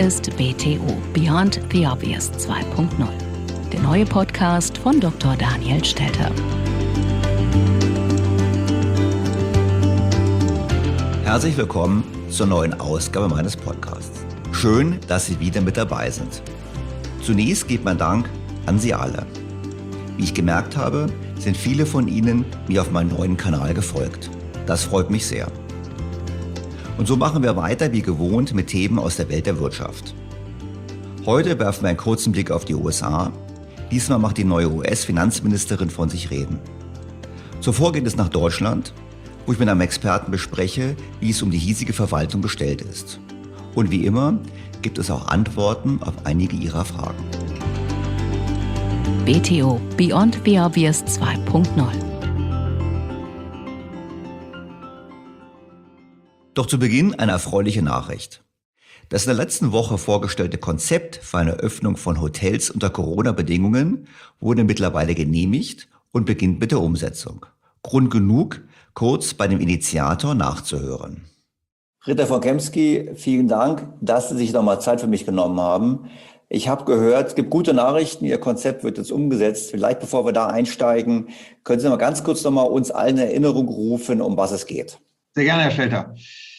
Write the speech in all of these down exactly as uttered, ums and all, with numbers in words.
ist B T O, Beyond the Obvious zwei Punkt null. Der neue Podcast von Doktor Daniel Stelter. Herzlich willkommen zur neuen Ausgabe meines Podcasts. Schön, dass Sie wieder mit dabei sind. Zunächst geht mein Dank an Sie alle. Wie ich gemerkt habe, sind viele von Ihnen mir auf meinem neuen Kanal gefolgt. Das freut mich sehr. Und so machen wir weiter wie gewohnt mit Themen aus der Welt der Wirtschaft. Heute werfen wir einen kurzen Blick auf die U S A. Diesmal macht die neue U S-Finanzministerin von sich reden. Zuvor geht es nach Deutschland, wo ich mit einem Experten bespreche, wie es um die hiesige Verwaltung bestellt ist. Und wie immer gibt es auch Antworten auf einige Ihrer Fragen. B T O, Beyond the Obvious zwei Punkt null. Doch zu Beginn eine erfreuliche Nachricht. Das in der letzten Woche vorgestellte Konzept für eine Öffnung von Hotels unter Corona-Bedingungen wurde mittlerweile genehmigt und beginnt mit der Umsetzung. Grund genug, kurz bei dem Initiator nachzuhören. Ritter von Kempsky, vielen Dank, dass Sie sich nochmal Zeit für mich genommen haben. Ich habe gehört, es gibt gute Nachrichten, Ihr Konzept wird jetzt umgesetzt. Vielleicht bevor wir da einsteigen, können Sie mal ganz kurz nochmal uns allen in Erinnerung rufen, um was es geht. Sehr gerne, Herr Stelter.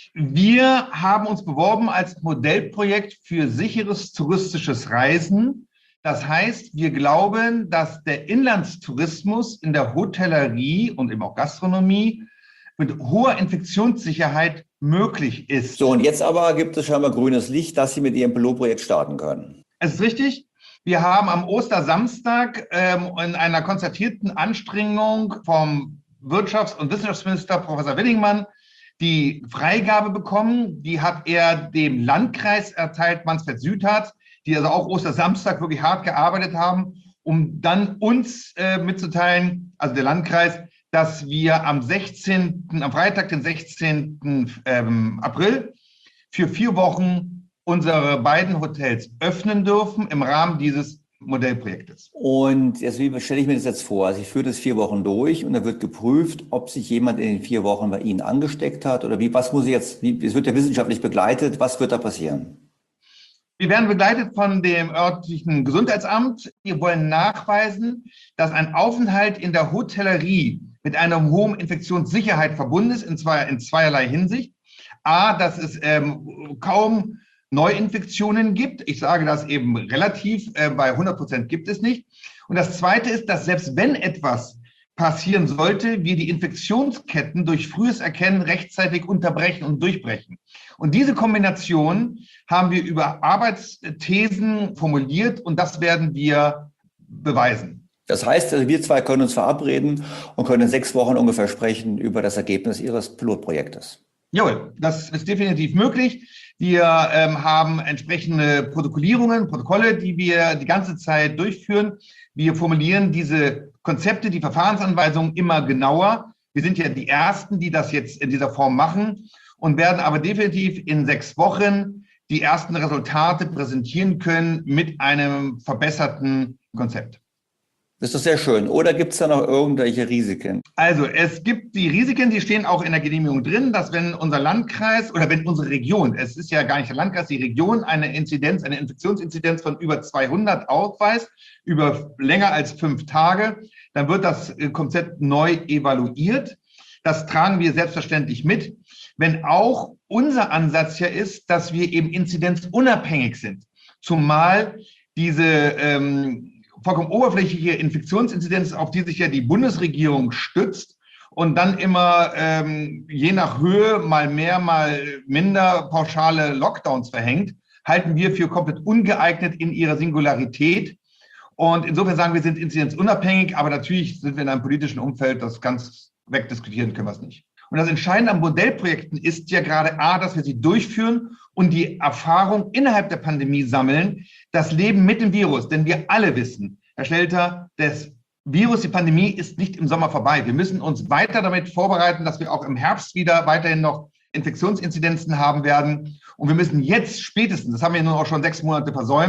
Wir haben uns beworben als Modellprojekt für sicheres touristisches Reisen. Das heißt, wir glauben, dass der Inlandstourismus in der Hotellerie und eben auch Gastronomie mit hoher Infektionssicherheit möglich ist. So, und jetzt aber gibt es scheinbar grünes Licht, dass Sie mit Ihrem Pilotprojekt starten können. Es ist richtig. Wir haben am Ostersamstag ähm, in einer konzertierten Anstrengung vom Wirtschafts- und Wissenschaftsminister Professor Willingmann die Freigabe bekommen. Die hat er dem Landkreis erteilt, Mansfeld-Südharz, die also auch Ostersamstag wirklich hart gearbeitet haben, um dann uns äh, mitzuteilen, also der Landkreis, dass wir am sechzehnten, am Freitag, den sechzehnten Ähm, April für vier Wochen unsere beiden Hotels öffnen dürfen im Rahmen dieses Modellprojektes. Und jetzt, wie stelle ich mir das jetzt vor? Also ich führe das vier Wochen durch und da wird geprüft, ob sich jemand in den vier Wochen bei Ihnen angesteckt hat oder wie, was muss ich jetzt, wie, es wird ja wissenschaftlich begleitet, was wird da passieren? Wir werden begleitet von dem örtlichen Gesundheitsamt. Wir wollen nachweisen, dass ein Aufenthalt in der Hotellerie mit einer hohen Infektionssicherheit verbunden ist, in, zwei, in zweierlei Hinsicht. A, dass es ähm, kaum Neuinfektionen gibt. Ich sage das eben relativ, äh, bei hundert Prozent gibt es nicht. Und das Zweite ist, dass selbst wenn etwas passieren sollte, wir die Infektionsketten durch frühes Erkennen rechtzeitig unterbrechen und durchbrechen. Und diese Kombination haben wir über Arbeitsthesen formuliert und das werden wir beweisen. Das heißt, also wir zwei können uns verabreden und können in sechs Wochen ungefähr sprechen über das Ergebnis Ihres Pilotprojektes. Jawohl, das ist definitiv möglich. Wir ähm, haben entsprechende Protokollierungen, Protokolle, die wir die ganze Zeit durchführen. Wir formulieren diese Konzepte, die Verfahrensanweisungen immer genauer. Wir sind ja die Ersten, die das jetzt in dieser Form machen und werden aber definitiv in sechs Wochen die ersten Resultate präsentieren können mit einem verbesserten Konzept. Das ist doch sehr schön. Oder gibt es da noch irgendwelche Risiken? Also es gibt die Risiken, die stehen auch in der Genehmigung drin, dass wenn unser Landkreis oder wenn unsere Region, es ist ja gar nicht der Landkreis, die Region eine Inzidenz, eine Infektionsinzidenz von über zweihundert aufweist, über länger als fünf Tage, dann wird das Konzept neu evaluiert. Das tragen wir selbstverständlich mit, wenn auch unser Ansatz ja ist, dass wir eben inzidenzunabhängig sind. Zumal diese ähm, vollkommen oberflächliche Infektionsinzidenz, auf die sich ja die Bundesregierung stützt und dann immer ähm, je nach Höhe mal mehr, mal minder pauschale Lockdowns verhängt, halten wir für komplett ungeeignet in ihrer Singularität. Und insofern sagen wir, sind inzidenzunabhängig, aber natürlich sind wir in einem politischen Umfeld, das ganz wegdiskutieren können wir es nicht. Und das Entscheidende an Modellprojekten ist ja gerade A, dass wir sie durchführen und die Erfahrung innerhalb der Pandemie sammeln, das Leben mit dem Virus. Denn wir alle wissen, Herr Stelter, das Virus, die Pandemie ist nicht im Sommer vorbei. Wir müssen uns weiter damit vorbereiten, dass wir auch im Herbst wieder weiterhin noch Infektionsinzidenzen haben werden. Und wir müssen jetzt spätestens, das haben wir nun auch schon sechs Monate versäumt,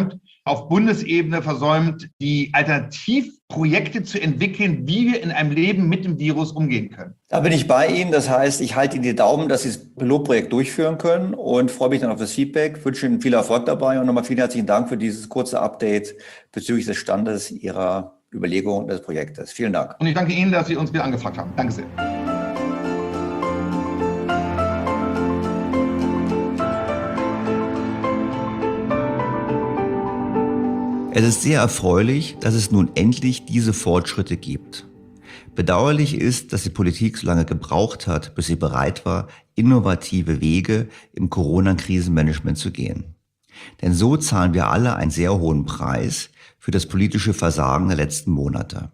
auf Bundesebene versäumt, die Alternativprojekte zu entwickeln, wie wir in einem Leben mit dem Virus umgehen können. Da bin ich bei Ihnen. Das heißt, ich halte Ihnen die Daumen, dass Sie das Pilotprojekt durchführen können und freue mich dann auf das Feedback. Wünsche Ihnen viel Erfolg dabei und nochmal vielen herzlichen Dank für dieses kurze Update bezüglich des Standes Ihrer Überlegungen des Projektes. Vielen Dank. Und ich danke Ihnen, dass Sie uns wieder angefragt haben. Danke sehr. Es ist sehr erfreulich, dass es nun endlich diese Fortschritte gibt. Bedauerlich ist, dass die Politik so lange gebraucht hat, bis sie bereit war, innovative Wege im Corona-Krisenmanagement zu gehen. Denn so zahlen wir alle einen sehr hohen Preis für das politische Versagen der letzten Monate.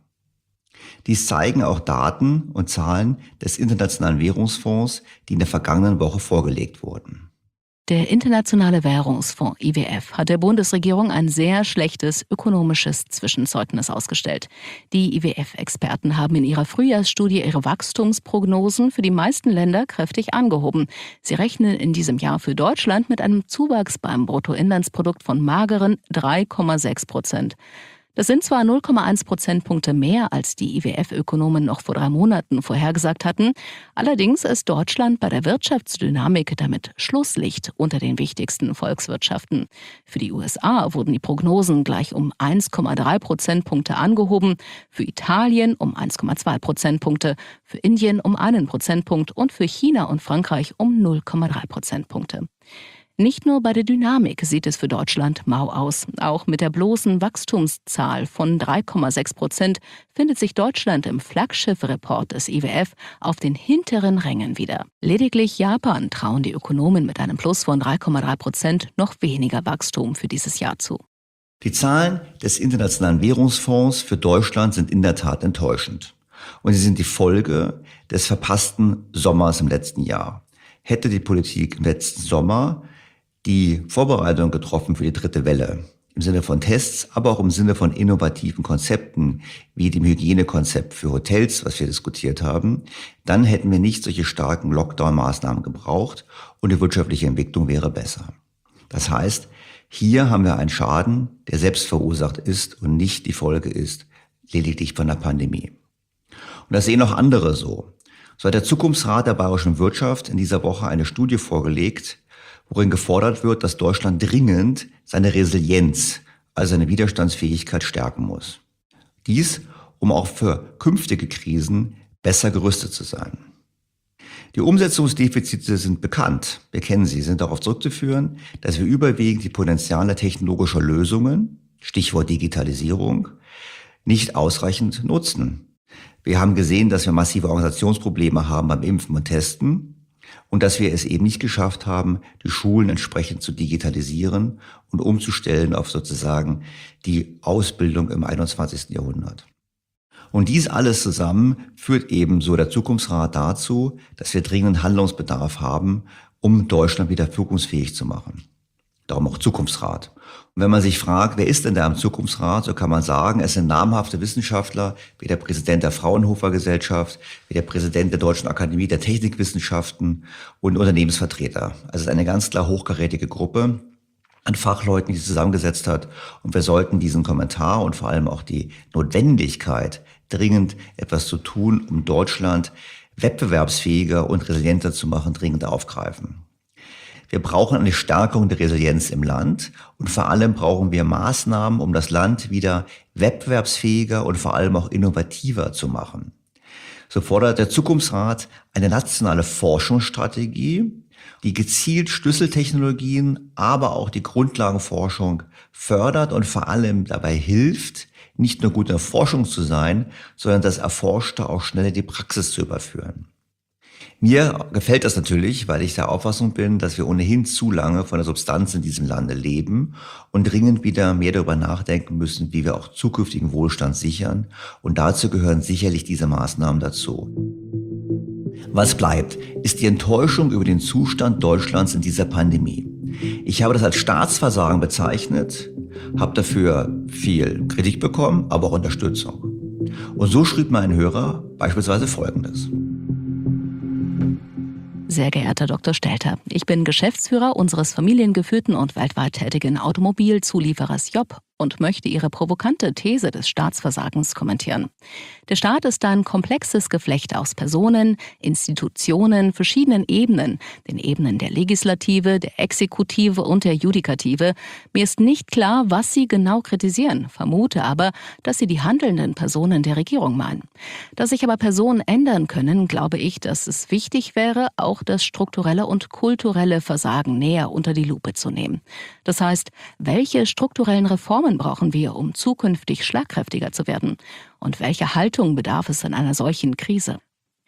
Dies zeigen auch Daten und Zahlen des Internationalen Währungsfonds, die in der vergangenen Woche vorgelegt wurden. Der Internationale Währungsfonds I W F hat der Bundesregierung ein sehr schlechtes ökonomisches Zwischenzeugnis ausgestellt. Die I W F-Experten haben in ihrer Frühjahrsstudie ihre Wachstumsprognosen für die meisten Länder kräftig angehoben. Sie rechnen in diesem Jahr für Deutschland mit einem Zuwachs beim Bruttoinlandsprodukt von mageren drei Komma sechs Prozent. Das sind zwar null Komma eins Prozentpunkte mehr, als die I W F-Ökonomen noch vor drei Monaten vorhergesagt hatten. Allerdings ist Deutschland bei der Wirtschaftsdynamik damit Schlusslicht unter den wichtigsten Volkswirtschaften. Für die U S A wurden die Prognosen gleich um eins Komma drei Prozentpunkte angehoben, für Italien um eins Komma zwei Prozentpunkte, für Indien um einen Prozentpunkt und für China und Frankreich um null Komma drei Prozentpunkte. Nicht nur bei der Dynamik sieht es für Deutschland mau aus. Auch mit der bloßen Wachstumszahl von drei Komma sechs Prozent findet sich Deutschland im Flaggschiff-Report des I W F auf den hinteren Rängen wieder. Lediglich Japan trauen die Ökonomen mit einem Plus von drei Komma drei Prozent noch weniger Wachstum für dieses Jahr zu. Die Zahlen des Internationalen Währungsfonds für Deutschland sind in der Tat enttäuschend. Und sie sind die Folge des verpassten Sommers im letzten Jahr. Hätte die Politik im letzten Sommer die Vorbereitung getroffen für die dritte Welle, im Sinne von Tests, aber auch im Sinne von innovativen Konzepten, wie dem Hygienekonzept für Hotels, was wir diskutiert haben, dann hätten wir nicht solche starken Lockdown-Maßnahmen gebraucht und die wirtschaftliche Entwicklung wäre besser. Das heißt, hier haben wir einen Schaden, der selbst verursacht ist und nicht die Folge ist, lediglich von der Pandemie. Und das sehen auch andere so. So hat der Zukunftsrat der bayerischen Wirtschaft in dieser Woche eine Studie vorgelegt, worin gefordert wird, dass Deutschland dringend seine Resilienz, also seine Widerstandsfähigkeit stärken muss. Dies, um auch für künftige Krisen besser gerüstet zu sein. Die Umsetzungsdefizite sind bekannt. Wir kennen sie, sind darauf zurückzuführen, dass wir überwiegend die Potenziale technologischer Lösungen, Stichwort Digitalisierung, nicht ausreichend nutzen. Wir haben gesehen, dass wir massive Organisationsprobleme haben beim Impfen und Testen. Und dass wir es eben nicht geschafft haben, die Schulen entsprechend zu digitalisieren und umzustellen auf sozusagen die Ausbildung im einundzwanzigsten Jahrhundert. Und dies alles zusammen führt eben so der Zukunftsrat dazu, dass wir dringend Handlungsbedarf haben, um Deutschland wieder wirkungsfähig zu machen. Darum auch Zukunftsrat. Und wenn man sich fragt, wer ist denn da im Zukunftsrat, so kann man sagen, es sind namhafte Wissenschaftler, wie der Präsident der Fraunhofer Gesellschaft, wie der Präsident der Deutschen Akademie der Technikwissenschaften und Unternehmensvertreter. Also es ist eine ganz klar hochkarätige Gruppe an Fachleuten, die sie zusammengesetzt hat. Und wir sollten diesen Kommentar und vor allem auch die Notwendigkeit, dringend etwas zu tun, um Deutschland wettbewerbsfähiger und resilienter zu machen, dringend aufgreifen. Wir brauchen eine Stärkung der Resilienz im Land und vor allem brauchen wir Maßnahmen, um das Land wieder wettbewerbsfähiger und vor allem auch innovativer zu machen. So fordert der Zukunftsrat eine nationale Forschungsstrategie, die gezielt Schlüsseltechnologien, aber auch die Grundlagenforschung fördert und vor allem dabei hilft, nicht nur gut in der Forschung zu sein, sondern das Erforschte auch schnell in die Praxis zu überführen. Mir gefällt das natürlich, weil ich der Auffassung bin, dass wir ohnehin zu lange von der Substanz in diesem Lande leben und dringend wieder mehr darüber nachdenken müssen, wie wir auch zukünftigen Wohlstand sichern. Und dazu gehören sicherlich diese Maßnahmen dazu. Was bleibt, ist die Enttäuschung über den Zustand Deutschlands in dieser Pandemie. Ich habe das als Staatsversagen bezeichnet, habe dafür viel Kritik bekommen, aber auch Unterstützung. Und so schrieb mein Hörer beispielsweise Folgendes. Sehr geehrter Doktor Stelter, ich bin Geschäftsführer unseres familiengeführten und weltweit tätigen Automobilzulieferers Job und möchte Ihre provokante These des Staatsversagens kommentieren. Der Staat ist ein komplexes Geflecht aus Personen, Institutionen, verschiedenen Ebenen, den Ebenen der Legislative, der Exekutive und der Judikative. Mir ist nicht klar, was Sie genau kritisieren, vermute aber, dass Sie die handelnden Personen der Regierung meinen. Dass sich aber Personen ändern können, glaube ich, dass es wichtig wäre, auch das strukturelle und kulturelle Versagen näher unter die Lupe zu nehmen. Das heißt, welche strukturellen Reformen brauchen wir, um zukünftig schlagkräftiger zu werden? Und welche Haltung bedarf es in einer solchen Krise?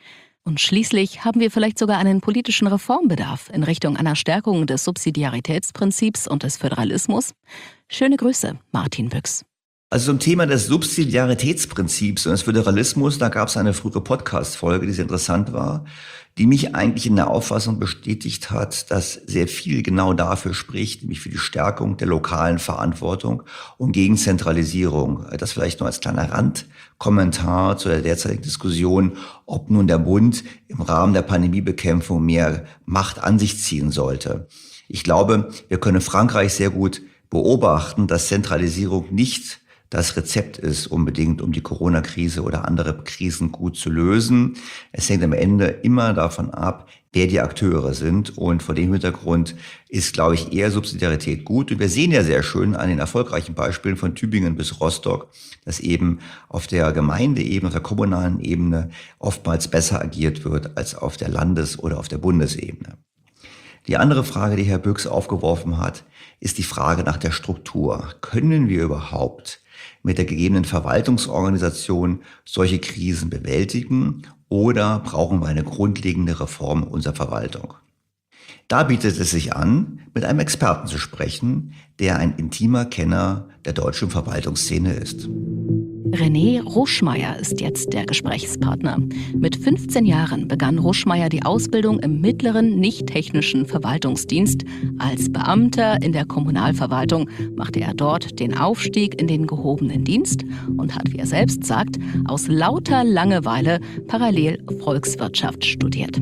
Und schließlich haben wir vielleicht sogar einen politischen Reformbedarf in Richtung einer Stärkung des Subsidiaritätsprinzips und des Föderalismus? Schöne Grüße, Martin Büchs. Also zum Thema des Subsidiaritätsprinzips und des Föderalismus, da gab es eine frühere Podcast-Folge, die sehr interessant war, die mich eigentlich in der Auffassung bestätigt hat, dass sehr viel genau dafür spricht, nämlich für die Stärkung der lokalen Verantwortung und gegen Zentralisierung. Das vielleicht nur als kleiner Randkommentar zu der derzeitigen Diskussion, ob nun der Bund im Rahmen der Pandemiebekämpfung mehr Macht an sich ziehen sollte. Ich glaube, wir können Frankreich sehr gut beobachten, dass Zentralisierung nicht das Rezept ist, unbedingt um die Corona-Krise oder andere Krisen gut zu lösen. Es hängt am Ende immer davon ab, wer die Akteure sind. Und vor dem Hintergrund ist, glaube ich, eher Subsidiarität gut. Und wir sehen ja sehr schön an den erfolgreichen Beispielen von Tübingen bis Rostock, dass eben auf der Gemeindeebene, auf der kommunalen Ebene oftmals besser agiert wird als auf der Landes- oder auf der Bundesebene. Die andere Frage, die Herr Büchs aufgeworfen hat, ist die Frage nach der Struktur. Können wir überhaupt mit der gegebenen Verwaltungsorganisation solche Krisen bewältigen oder brauchen wir eine grundlegende Reform unserer Verwaltung? Da bietet es sich an, mit einem Experten zu sprechen, der ein intimer Kenner der deutschen Verwaltungsszene ist. René Ruschmeier ist jetzt der Gesprächspartner. Mit fünfzehn Jahren begann Ruschmeier die Ausbildung im mittleren nicht-technischen Verwaltungsdienst. Als Beamter in der Kommunalverwaltung machte er dort den Aufstieg in den gehobenen Dienst und hat, wie er selbst sagt, aus lauter Langeweile parallel Volkswirtschaft studiert.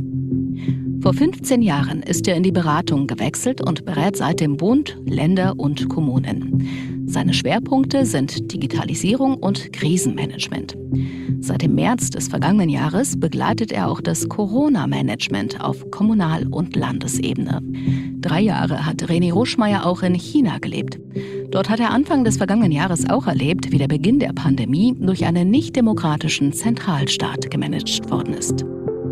Vor fünfzehn Jahren ist er in die Beratung gewechselt und berät seitdem Bund, Länder und Kommunen. Seine Schwerpunkte sind Digitalisierung und Krisenmanagement. Seit dem März des vergangenen Jahres begleitet er auch das Corona-Management auf Kommunal- und Landesebene. Drei Jahre hat René Ruschmeier auch in China gelebt. Dort hat er Anfang des vergangenen Jahres auch erlebt, wie der Beginn der Pandemie durch einen nicht-demokratischen Zentralstaat gemanagt worden ist.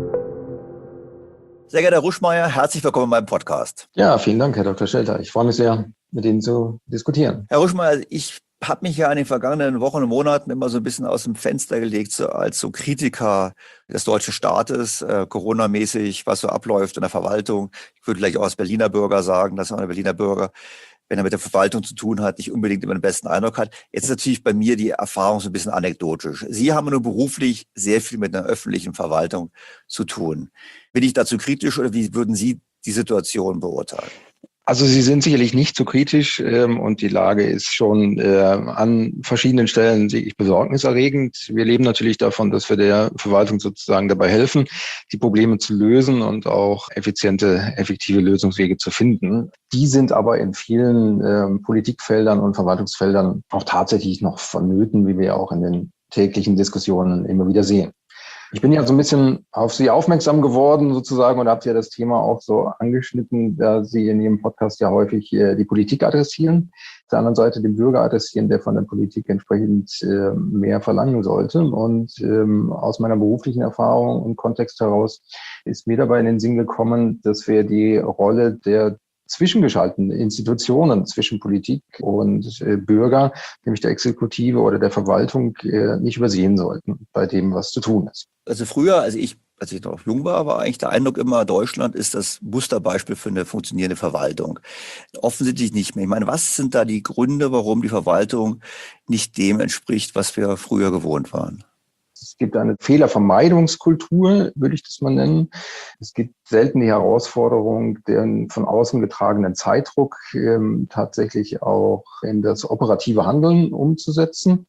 Sehr geehrter Herr Ruschmeier, herzlich willkommen in meinem Podcast. Ja, vielen Dank, Herr Doktor Stelter. Ich freue mich sehr, mit Ihnen zu diskutieren. Herr Ruschmeier, ich habe mich ja in den vergangenen Wochen und Monaten immer so ein bisschen aus dem Fenster gelegt, so als so Kritiker des deutschen Staates, äh, Corona-mäßig, was so abläuft in der Verwaltung. Ich würde gleich auch als Berliner Bürger sagen, dass man ein Berliner Bürger, wenn er mit der Verwaltung zu tun hat, nicht unbedingt immer den besten Eindruck hat. Jetzt ist natürlich bei mir die Erfahrung so ein bisschen anekdotisch. Sie haben nur beruflich sehr viel mit einer öffentlichen Verwaltung zu tun. Bin ich dazu kritisch oder wie würden Sie die Situation beurteilen? Also Sie sind sicherlich nicht so kritisch ähm, und die Lage ist schon äh, an verschiedenen Stellen wirklich besorgniserregend. Wir leben natürlich davon, dass wir der Verwaltung sozusagen dabei helfen, die Probleme zu lösen und auch effiziente, effektive Lösungswege zu finden. Die sind aber in vielen ähm, Politikfeldern und Verwaltungsfeldern auch tatsächlich noch vonnöten, wie wir auch in den täglichen Diskussionen immer wieder sehen. Ich bin ja so ein bisschen auf Sie aufmerksam geworden sozusagen und habt ja das Thema auch so angeschnitten, da Sie in Ihrem Podcast ja häufig äh, die Politik adressieren, auf der anderen Seite den Bürger adressieren, der von der Politik entsprechend äh, mehr verlangen sollte. Und ähm, aus meiner beruflichen Erfahrung und Kontext heraus ist mir dabei in den Sinn gekommen, dass wir die Rolle der zwischengeschalteten Institutionen zwischen Politik und äh, Bürger, nämlich der Exekutive oder der Verwaltung, äh, nicht übersehen sollten bei dem, was zu tun ist. Also früher, also ich, als ich noch jung war, war eigentlich der Eindruck immer, Deutschland ist das Musterbeispiel für eine funktionierende Verwaltung. Offensichtlich nicht mehr. Ich meine, was sind da die Gründe, warum die Verwaltung nicht dem entspricht, was wir früher gewohnt waren? Es gibt eine Fehlervermeidungskultur, würde ich das mal nennen. Es gibt selten die Herausforderung, den von außen getragenen Zeitdruck ähm, tatsächlich auch in das operative Handeln umzusetzen.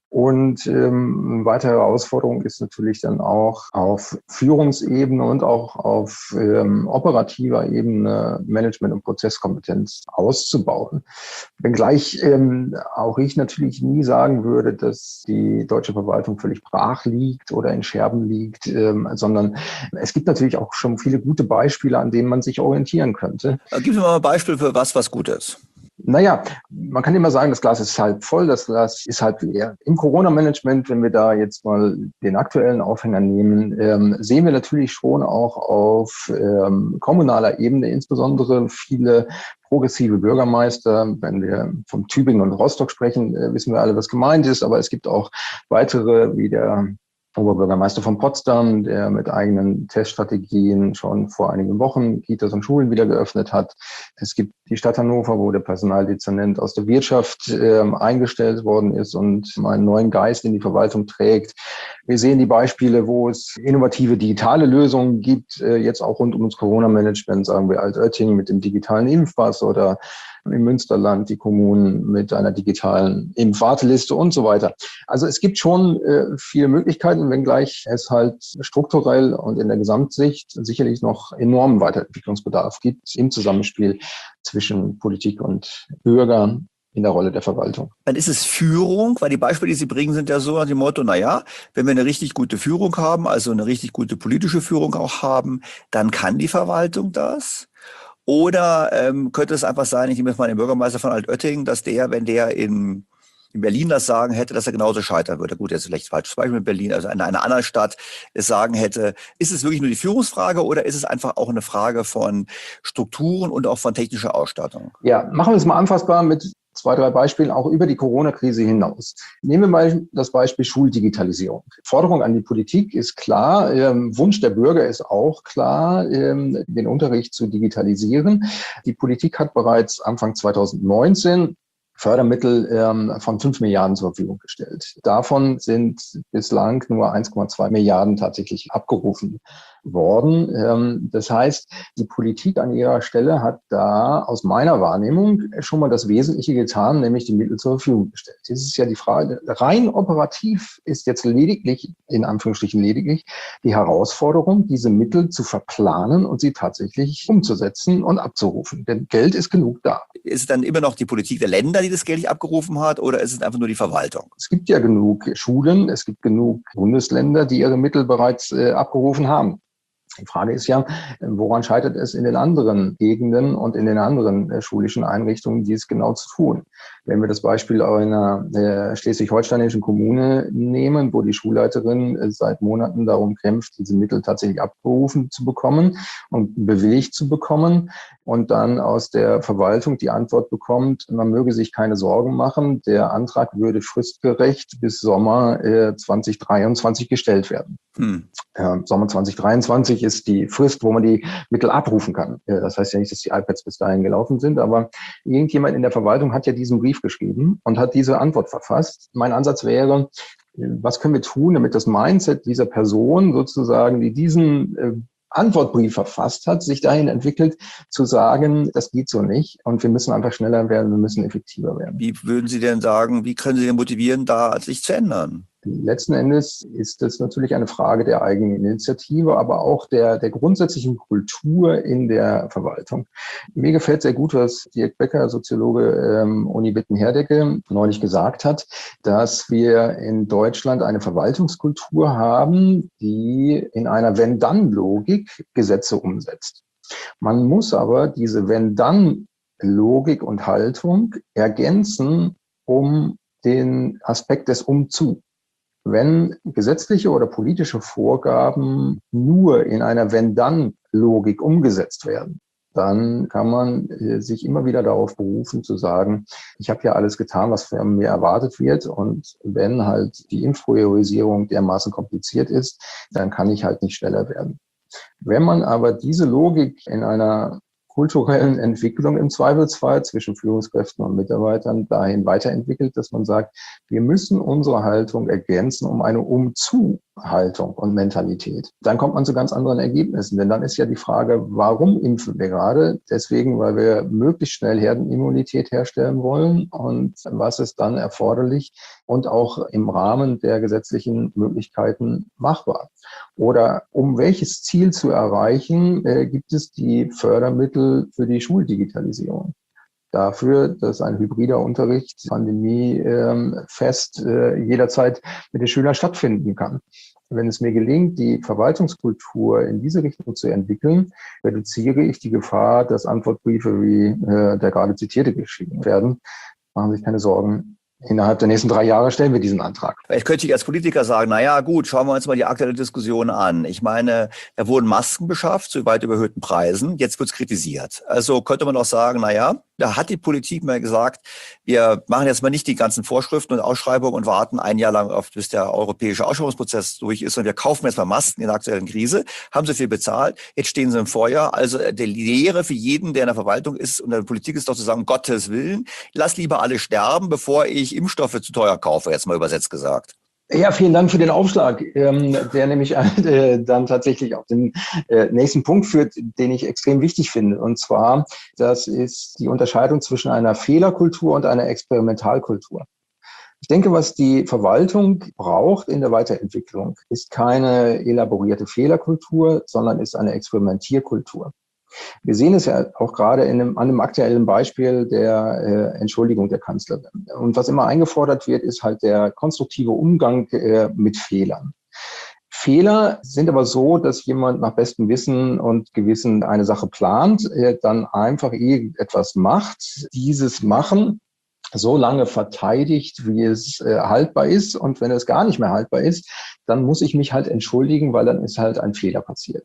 Und ähm, eine weitere Herausforderung ist natürlich dann auch auf Führungsebene und auch auf ähm, operativer Ebene Management- und Prozesskompetenz auszubauen. Wenngleich ähm, auch ich natürlich nie sagen würde, dass die deutsche Verwaltung völlig brach liegt oder in Scherben liegt, ähm, sondern es gibt natürlich auch schon viele gute Beispiele, an denen man sich orientieren könnte. Gib mir mal ein Beispiel für was, was gut ist. Naja, man kann immer sagen, das Glas ist halb voll, das Glas ist halb leer. Im Corona-Management, wenn wir da jetzt mal den aktuellen Aufhänger nehmen, ähm, sehen wir natürlich schon auch auf ähm, kommunaler Ebene insbesondere viele progressive Bürgermeister. Wenn wir von Tübingen und Rostock sprechen, äh, wissen wir alle, was gemeint ist, aber es gibt auch weitere, wie der Oberbürgermeister von Potsdam, der mit eigenen Teststrategien schon vor einigen Wochen Kitas und Schulen wieder geöffnet hat. Es gibt die Stadt Hannover, wo der Personaldezernent aus der Wirtschaft äh, eingestellt worden ist und einen neuen Geist in die Verwaltung trägt. Wir sehen die Beispiele, wo es innovative digitale Lösungen gibt, äh, jetzt auch rund um das Corona-Management, sagen wir Altötting mit dem digitalen Impfpass oder im Münsterland die Kommunen mit einer digitalen Impfwarteliste und so weiter. Also es gibt schon äh, viele Möglichkeiten, wenngleich es halt strukturell und in der Gesamtsicht sicherlich noch enormen Weiterentwicklungsbedarf gibt im Zusammenspiel zwischen Politik und Bürgern in der Rolle der Verwaltung. Dann ist es Führung, weil die Beispiele, die Sie bringen, sind ja so nach dem Motto, na ja, wenn wir eine richtig gute Führung haben, also eine richtig gute politische Führung auch haben, dann kann die Verwaltung das. Oder ähm, könnte es einfach sein, ich nehme jetzt mal den Bürgermeister von Altötting, dass der, wenn der in, in Berlin das Sagen hätte, dass er genauso scheitern würde. Gut, jetzt vielleicht falsches Beispiel mit Berlin, also in einer anderen Stadt es sagen hätte. Ist es wirklich nur die Führungsfrage oder ist es einfach auch eine Frage von Strukturen und auch von technischer Ausstattung? Ja, machen wir es mal anfassbar mit zwei, drei Beispielen auch über die Corona-Krise hinaus. Nehmen wir mal das Beispiel Schuldigitalisierung. Forderung an die Politik ist klar, ähm, Wunsch der Bürger ist auch klar, ähm, den Unterricht zu digitalisieren. Die Politik hat bereits Anfang zwanzig neunzehn Fördermittel ähm, von fünf Milliarden zur Verfügung gestellt. Davon sind bislang nur eins Komma zwei Milliarden tatsächlich abgerufen worden. Ähm, das heißt, die Politik an ihrer Stelle hat da aus meiner Wahrnehmung schon mal das Wesentliche getan, nämlich die Mittel zur Verfügung gestellt. Jetzt ist ja die Frage, rein operativ ist jetzt lediglich, in Anführungsstrichen lediglich, die Herausforderung, diese Mittel zu verplanen und sie tatsächlich umzusetzen und abzurufen. Denn Geld ist genug da. Ist es dann immer noch die Politik der Länder, die das Geld nicht abgerufen hat, oder ist es einfach nur die Verwaltung? Es gibt ja genug Schulen, es gibt genug Bundesländer, die ihre Mittel bereits äh, abgerufen haben. Die Frage ist ja, woran scheitert es in den anderen Gegenden und in den anderen äh, schulischen Einrichtungen, dies genau zu tun? Wenn wir das Beispiel einer äh, schleswig-holsteinischen Kommune nehmen, wo die Schulleiterin äh, seit Monaten darum kämpft, diese Mittel tatsächlich abgerufen zu bekommen und bewilligt zu bekommen und dann aus der Verwaltung die Antwort bekommt, man möge sich keine Sorgen machen, der Antrag würde fristgerecht bis Sommer äh, zwanzig dreiundzwanzig gestellt werden. Hm. Äh, Sommer zwanzig dreiundzwanzig ist die Frist, wo man die Mittel abrufen kann. Äh, das heißt ja nicht, dass die iPads bis dahin gelaufen sind, aber irgendjemand in der Verwaltung hat ja diesen Brief geschrieben und hat diese Antwort verfasst. Mein Ansatz wäre, was können wir tun, damit das Mindset dieser Person sozusagen, die diesen äh, Antwortbrief verfasst hat, sich dahin entwickelt, zu sagen, das geht so nicht und wir müssen einfach schneller werden, wir müssen effektiver werden. Wie würden Sie denn sagen, wie können Sie denn motivieren, da sich zu ändern? Letzten Endes ist es natürlich eine Frage der eigenen Initiative, aber auch der, der grundsätzlichen Kultur in der Verwaltung. Mir gefällt sehr gut, was Dirk Becker, Soziologe ähm, Uni Witten-Herdecke, neulich gesagt hat, dass wir in Deutschland eine Verwaltungskultur haben, die in einer Wenn-Dann-Logik Gesetze umsetzt. Man muss aber diese Wenn-Dann-Logik und Haltung ergänzen um den Aspekt des Umzu. Wenn gesetzliche oder politische Vorgaben nur in einer Wenn-Dann-Logik umgesetzt werden, dann kann man äh, sich immer wieder darauf berufen zu sagen, ich habe ja alles getan, was von mir erwartet wird und wenn halt die Impfpriorisierung dermaßen kompliziert ist, dann kann ich halt nicht schneller werden. Wenn man aber diese Logik in einer kulturellen Entwicklung im Zweifelsfall zwischen Führungskräften und Mitarbeitern dahin weiterentwickelt, dass man sagt, wir müssen unsere Haltung ergänzen um eine Umzu- Haltung und Mentalität. Dann kommt man zu ganz anderen Ergebnissen, denn dann ist ja die Frage, warum impfen wir gerade? Deswegen, weil wir möglichst schnell Herdenimmunität herstellen wollen, und was ist dann erforderlich und auch im Rahmen der gesetzlichen Möglichkeiten machbar? Oder um welches Ziel zu erreichen, äh, gibt es die Fördermittel für die Schuldigitalisierung? Dafür, dass ein hybrider Unterricht pandemiefest äh, jederzeit mit den Schülern stattfinden kann. Wenn es mir gelingt, die Verwaltungskultur in diese Richtung zu entwickeln, reduziere ich die Gefahr, dass Antwortbriefe wie äh, der gerade zitierte geschrieben werden. Machen Sie sich keine Sorgen. Innerhalb der nächsten drei Jahre stellen wir diesen Antrag. Vielleicht könnte ich als Politiker sagen, na ja, gut, schauen wir uns mal die aktuelle Diskussion an. Ich meine, da wurden Masken beschafft zu weit überhöhten Preisen. Jetzt wird's kritisiert. Also könnte man auch sagen, na ja, da hat die Politik mal gesagt, wir machen jetzt mal nicht die ganzen Vorschriften und Ausschreibungen und warten ein Jahr lang auf, bis der europäische Ausschreibungsprozess durch ist, und wir kaufen jetzt mal Masken in der aktuellen Krise, haben sie viel bezahlt, jetzt stehen sie im Feuer. Also die Lehre für jeden, der in der Verwaltung ist und in der Politik ist, doch zu sagen, um Gottes Willen, lass lieber alle sterben, bevor ich Impfstoffe zu teuer kaufe, jetzt mal übersetzt gesagt. Ja, vielen Dank für den Aufschlag, ähm, der nämlich äh, dann tatsächlich auf den äh, nächsten Punkt führt, den ich extrem wichtig finde. Und zwar, das ist die Unterscheidung zwischen einer Fehlerkultur und einer Experimentalkultur. Ich denke, was die Verwaltung braucht in der Weiterentwicklung, ist keine elaborierte Fehlerkultur, sondern ist eine Experimentierkultur. Wir sehen es ja auch gerade in einem, an einem aktuellen Beispiel der äh, Entschuldigung der Kanzlerin. Und was immer eingefordert wird, ist halt der konstruktive Umgang äh, mit Fehlern. Fehler sind aber so, dass jemand nach bestem Wissen und Gewissen eine Sache plant, äh, dann einfach irgendetwas macht, dieses Machen so lange verteidigt, wie es äh, haltbar ist. Und wenn es gar nicht mehr haltbar ist, dann muss ich mich halt entschuldigen, weil dann ist halt ein Fehler passiert.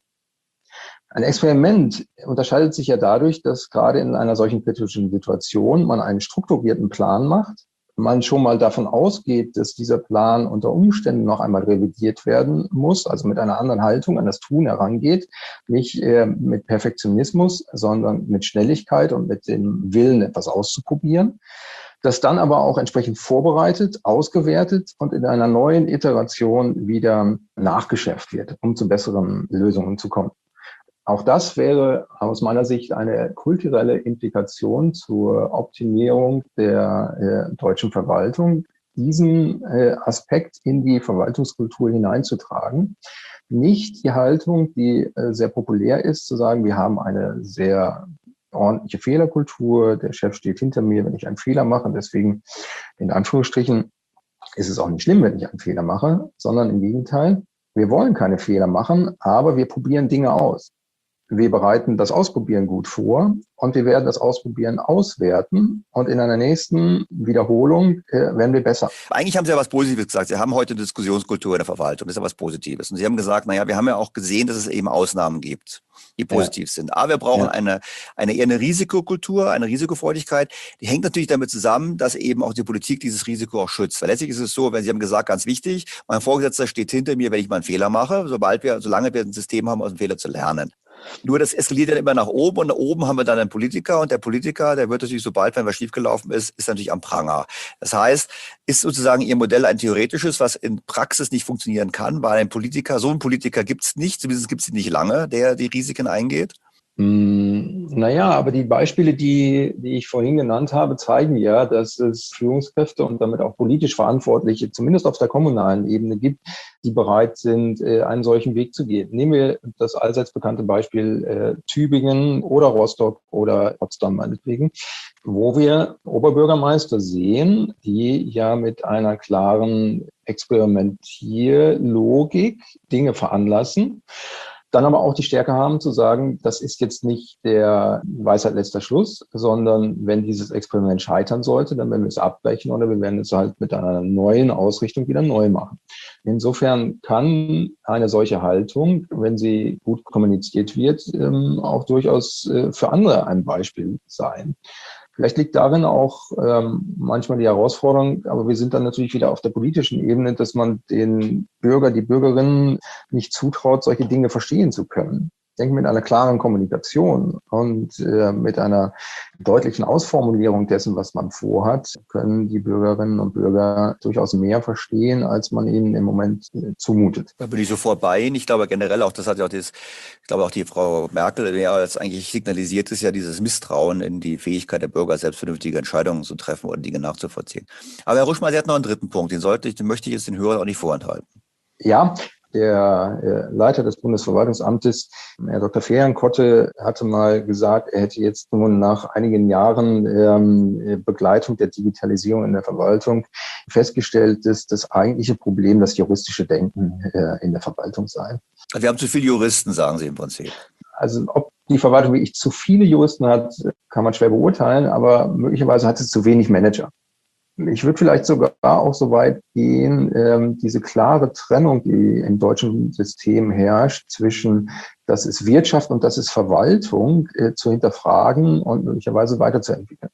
Ein Experiment unterscheidet sich ja dadurch, dass gerade in einer solchen kritischen Situation man einen strukturierten Plan macht, man schon mal davon ausgeht, dass dieser Plan unter Umständen noch einmal revidiert werden muss, also mit einer anderen Haltung an das Tun herangeht, nicht äh, mit Perfektionismus, sondern mit Schnelligkeit und mit dem Willen, etwas auszuprobieren, das dann aber auch entsprechend vorbereitet, ausgewertet und in einer neuen Iteration wieder nachgeschärft wird, um zu besseren Lösungen zu kommen. Auch das wäre aus meiner Sicht eine kulturelle Implikation zur Optimierung der äh, deutschen Verwaltung, diesen äh, Aspekt in die Verwaltungskultur hineinzutragen. Nicht die Haltung, die äh, sehr populär ist, zu sagen, wir haben eine sehr ordentliche Fehlerkultur, der Chef steht hinter mir, wenn ich einen Fehler mache, deswegen in Anführungsstrichen ist es auch nicht schlimm, wenn ich einen Fehler mache, sondern im Gegenteil, wir wollen keine Fehler machen, aber wir probieren Dinge aus. Wir bereiten das Ausprobieren gut vor und wir werden das Ausprobieren auswerten und in einer nächsten Wiederholung äh, werden wir besser. Eigentlich haben Sie ja was Positives gesagt. Sie haben heute eine Diskussionskultur in der Verwaltung. Das ist ja was Positives. Und Sie haben gesagt, naja, wir haben ja auch gesehen, dass es eben Ausnahmen gibt, die positiv ja. sind. Aber wir brauchen ja. eine, eine eher eine Risikokultur, eine Risikofreudigkeit. Die hängt natürlich damit zusammen, dass eben auch die Politik dieses Risiko auch schützt. Weil letztlich ist es so, wenn Sie haben gesagt, ganz wichtig, mein Vorgesetzter steht hinter mir, wenn ich mal einen Fehler mache, sobald wir, solange wir ein System haben, aus dem Fehler zu lernen. Nur das eskaliert dann immer nach oben und da oben haben wir dann einen Politiker und der Politiker, der wird natürlich, sobald wenn was schiefgelaufen ist, ist natürlich am Pranger. Das heißt, ist sozusagen Ihr Modell ein theoretisches, was in Praxis nicht funktionieren kann, weil ein Politiker, so ein Politiker gibt es nicht, zumindest gibt es ihn nicht lange, der die Risiken eingeht? Mm, naja, aber die Beispiele, die, die ich vorhin genannt habe, zeigen ja, dass es Führungskräfte und damit auch politisch Verantwortliche, zumindest auf der kommunalen Ebene gibt, die bereit sind, einen solchen Weg zu gehen. Nehmen wir das allseits bekannte Beispiel äh, Tübingen oder Rostock oder Potsdam meinetwegen, wo wir Oberbürgermeister sehen, die ja mit einer klaren Experimentierlogik Dinge veranlassen, dann aber auch die Stärke haben zu sagen, das ist jetzt nicht der Weisheit letzter Schluss, sondern wenn dieses Experiment scheitern sollte, dann werden wir es abbrechen oder wir werden es halt mit einer neuen Ausrichtung wieder neu machen. Insofern kann eine solche Haltung, wenn sie gut kommuniziert wird, auch durchaus für andere ein Beispiel sein. Vielleicht liegt darin auch ähm, manchmal die Herausforderung, aber wir sind dann natürlich wieder auf der politischen Ebene, dass man den Bürger, die Bürgerinnen nicht zutraut, solche Dinge verstehen zu können. Ich denke, mit einer klaren Kommunikation und äh, mit einer deutlichen Ausformulierung dessen, was man vorhat, können die Bürgerinnen und Bürger durchaus mehr verstehen, als man ihnen im Moment äh, zumutet. Da bin ich sofort bei Ihnen. Ich glaube generell auch, das hat ja auch das, ich glaube auch die Frau Merkel, ja, jetzt eigentlich signalisiert ist ja dieses Misstrauen in die Fähigkeit der Bürger, selbst vernünftige Entscheidungen zu treffen oder Dinge nachzuvollziehen. Aber Herr Ruschmann, Sie hat noch einen dritten Punkt, den sollte ich, den möchte ich jetzt den Hörern auch nicht vorenthalten. Ja, der Leiter des Bundesverwaltungsamtes, Herr Doktor Ferian-Kotte, hatte mal gesagt, er hätte jetzt nun nach einigen Jahren ähm, Begleitung der Digitalisierung in der Verwaltung festgestellt, dass das eigentliche Problem das juristische Denken äh, in der Verwaltung sei. Wir haben zu viele Juristen, sagen Sie im Prinzip. Also ob die Verwaltung wirklich zu viele Juristen hat, kann man schwer beurteilen, aber möglicherweise hat sie zu wenig Manager. Ich würde vielleicht sogar auch so weit gehen, ähm, diese klare Trennung, die im deutschen System herrscht, zwischen das ist Wirtschaft und das ist Verwaltung, äh, zu hinterfragen und möglicherweise weiterzuentwickeln.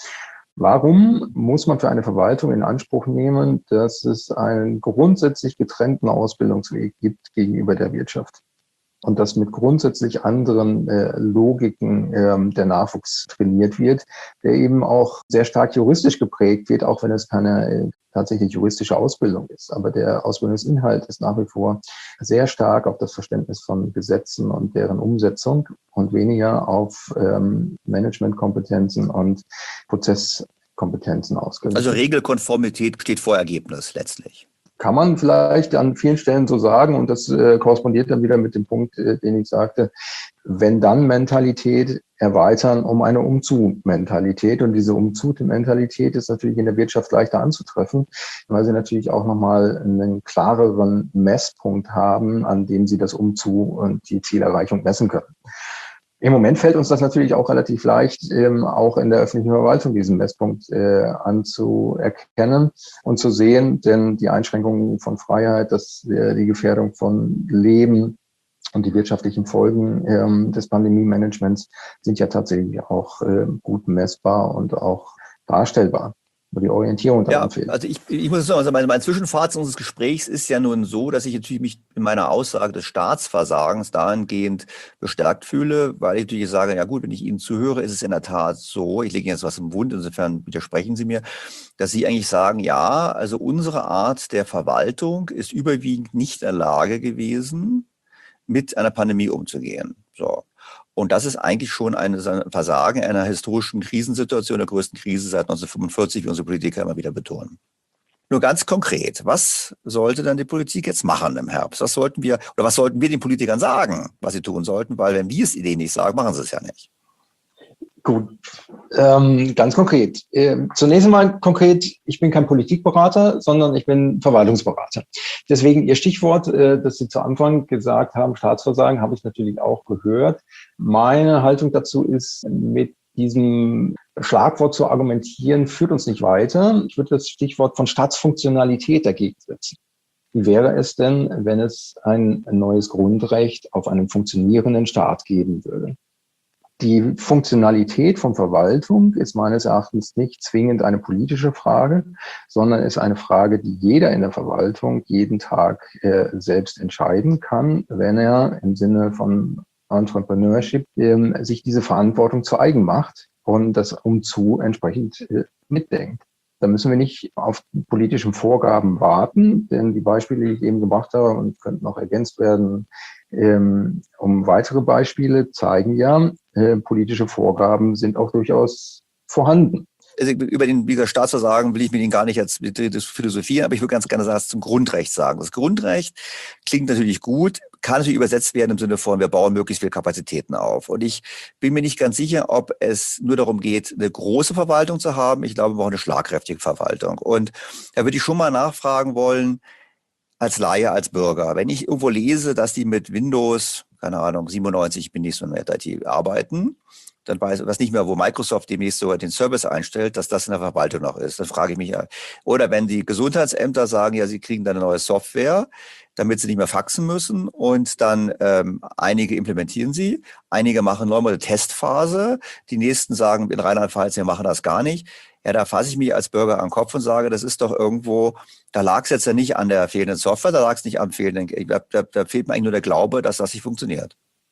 Warum muss man für eine Verwaltung in Anspruch nehmen, dass es einen grundsätzlich getrennten Ausbildungsweg gibt gegenüber der Wirtschaft? Und dass mit grundsätzlich anderen äh, Logiken ähm, der Nachwuchs trainiert wird, der eben auch sehr stark juristisch geprägt wird, auch wenn es keine äh, tatsächlich juristische Ausbildung ist. Aber der Ausbildungsinhalt ist nach wie vor sehr stark auf das Verständnis von Gesetzen und deren Umsetzung und weniger auf ähm, Managementkompetenzen und Prozesskompetenzen ausgerichtet. Also Regelkonformität steht vor Ergebnis letztlich. Kann man vielleicht an vielen Stellen so sagen, und das äh, korrespondiert dann wieder mit dem Punkt, äh, den ich sagte, wenn dann Mentalität erweitern um eine Umzu-Mentalität. Und diese Umzu-Mentalität ist natürlich in der Wirtschaft leichter anzutreffen, weil sie natürlich auch nochmal einen klareren Messpunkt haben, an dem sie das Umzu und die Zielerreichung messen können. Im Moment fällt uns das natürlich auch relativ leicht, ähm, auch in der öffentlichen Verwaltung diesen Messpunkt äh, anzuerkennen und zu sehen, denn die Einschränkungen von Freiheit, das, äh, die Gefährdung von Leben und die wirtschaftlichen Folgen ähm, des Pandemie-Managements sind ja tatsächlich auch äh, gut messbar und auch darstellbar. Die Orientierung daran ja, fehlt. Also ich, ich muss sagen, also mein, mein Zwischenfazit unseres Gesprächs ist ja nun so, dass ich natürlich mich in meiner Aussage des Staatsversagens dahingehend bestärkt fühle, weil ich natürlich sage, ja gut, wenn ich Ihnen zuhöre, ist es in der Tat so, ich lege Ihnen jetzt was im Mund, insofern widersprechen Sie mir, dass Sie eigentlich sagen, ja, also unsere Art der Verwaltung ist überwiegend nicht in der Lage gewesen, mit einer Pandemie umzugehen. So. Und das ist eigentlich schon ein Versagen einer historischen Krisensituation, der größten Krise seit neunzehnhundertfünfundvierzig, wie unsere Politiker immer wieder betonen. Nur ganz konkret, was sollte dann die Politik jetzt machen im Herbst? Was sollten wir, oder was sollten wir den Politikern sagen, was sie tun sollten? Weil wenn wir es ihnen nicht sagen, machen sie es ja nicht. Gut, ähm, ganz konkret. Äh, zunächst einmal konkret, ich bin kein Politikberater, sondern ich bin Verwaltungsberater. Deswegen Ihr Stichwort, äh, das Sie zu Anfang gesagt haben, Staatsversagen, habe ich natürlich auch gehört. Meine Haltung dazu ist, mit diesem Schlagwort zu argumentieren, führt uns nicht weiter. Ich würde das Stichwort von Staatsfunktionalität dagegen setzen. Wie wäre es denn, wenn es ein neues Grundrecht auf einen funktionierenden Staat geben würde? Die Funktionalität von Verwaltung ist meines Erachtens nicht zwingend eine politische Frage, sondern ist eine Frage, die jeder in der Verwaltung jeden Tag äh, selbst entscheiden kann, wenn er im Sinne von Entrepreneurship äh, sich diese Verantwortung zu eigen macht und das Umzu entsprechend äh, mitdenkt. Da müssen wir nicht auf politischen Vorgaben warten, denn die Beispiele, die ich eben gebracht habe, und könnten noch ergänzt werden, ähm, um weitere Beispiele zeigen ja, äh, politische Vorgaben sind auch durchaus vorhanden. Also über den dieser Staatsversagen will ich mit Ihnen gar nicht jetzt philosophieren, aber ich würde ganz gerne was zum Grundrecht sagen. Das Grundrecht klingt natürlich gut, kann natürlich übersetzt werden im Sinne von, wir bauen möglichst viele Kapazitäten auf. Und ich bin mir nicht ganz sicher, ob es nur darum geht, eine große Verwaltung zu haben. Ich glaube, wir brauchen eine schlagkräftige Verwaltung. Und da würde ich schon mal nachfragen wollen, als Laie, als Bürger, wenn ich irgendwo lese, dass die mit Windows, keine Ahnung, siebenundneunzig, ich bin nicht so in der I T, arbeiten, dann weiß ich nicht mehr, wo Microsoft demnächst sogar den Service einstellt, dass das in der Verwaltung noch ist. Dann frage ich mich ja. Oder wenn die Gesundheitsämter sagen, ja, sie kriegen dann eine neue Software, damit sie nicht mehr faxen müssen und dann ähm, einige implementieren sie, einige machen nochmal eine Testphase, die nächsten sagen in Rheinland-Pfalz, wir machen das gar nicht. Ja, da fasse ich mich als Bürger an den Kopf und sage, das ist doch irgendwo, da lag es jetzt ja nicht an der fehlenden Software, da lag es nicht am fehlenden, da, da, da fehlt mir eigentlich nur der Glaube, dass das nicht funktioniert.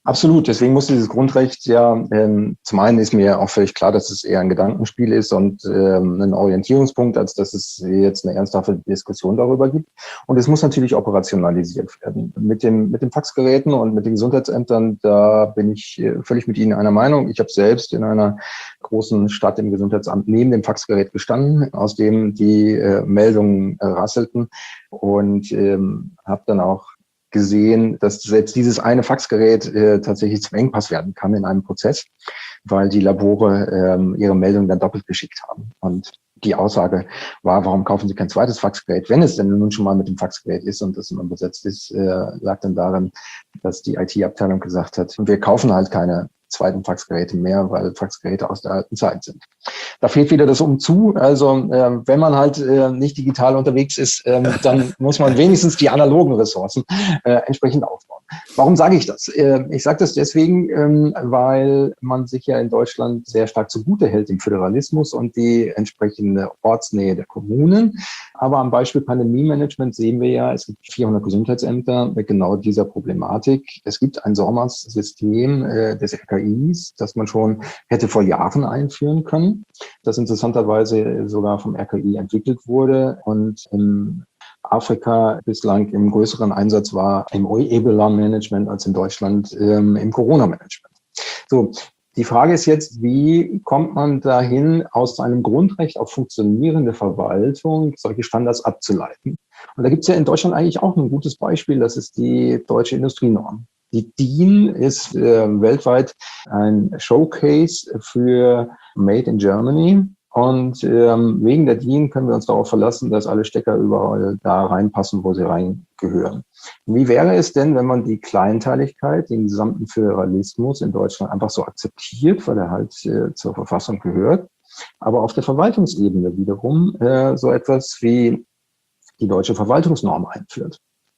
Absolut. Deswegen muss dieses Grundrecht ja, ähm, zum einen ist mir auch völlig klar, dass es eher ein Gedankenspiel ist und ähm, ein Orientierungspunkt, als dass es jetzt eine ernsthafte Diskussion darüber gibt. Und es muss natürlich operationalisiert werden. Mit dem, mit den Faxgeräten und mit den Gesundheitsämtern, da bin ich äh, völlig mit Ihnen einer Meinung. Ich habe selbst in einer großen Stadt im Gesundheitsamt neben dem Faxgerät gestanden, aus dem die äh, Meldungen äh, rasselten und ähm, habe dann auch gesehen, dass selbst dieses eine Faxgerät äh, tatsächlich zum Engpass werden kann in einem Prozess, weil die Labore ähm, ihre Meldungen dann doppelt geschickt haben. Und die Aussage war, warum kaufen Sie kein zweites Faxgerät, wenn es denn nun schon mal mit dem Faxgerät ist und das immer besetzt ist, äh, lag dann darin, dass die I T-Abteilung gesagt hat, wir kaufen halt keine zweiten Faxgeräte mehr, weil Faxgeräte aus der alten Zeit sind. Da fehlt wieder das Umzu. Also äh, wenn man halt äh, nicht digital unterwegs ist, ähm, dann muss man wenigstens die analogen Ressourcen äh, entsprechend aufbauen. Warum sage ich das? Äh, ich sage das deswegen, ähm, weil man sich ja in Deutschland sehr stark zugute hält im Föderalismus und die entsprechende Ortsnähe der Kommunen. Aber am Beispiel Pandemie-Management sehen wir ja, es gibt vierhundert Gesundheitsämter mit genau dieser Problematik. Es gibt ein SORMAS-System äh, des R K Is, das man schon hätte vor Jahren einführen können, das interessanterweise sogar vom R K I entwickelt wurde und in Afrika bislang im größeren Einsatz war im Ebola-Management als in Deutschland ähm, im Corona-Management. So, die Frage ist jetzt, wie kommt man dahin, aus einem Grundrecht auf funktionierende Verwaltung solche Standards abzuleiten? Und da gibt es ja in Deutschland eigentlich auch ein gutes Beispiel, das ist die deutsche Industrienorm. Die D I N ist äh, weltweit ein Showcase für Made in Germany. Und ähm, wegen der D I N können wir uns darauf verlassen, dass alle Stecker überall da reinpassen, wo sie reingehören. Wie wäre es denn, wenn man die Kleinteiligkeit, den gesamten Föderalismus in Deutschland einfach so akzeptiert, weil er halt äh, zur Verfassung gehört, aber auf der Verwaltungsebene wiederum äh, so etwas wie die deutsche Verwaltungsnorm einführt?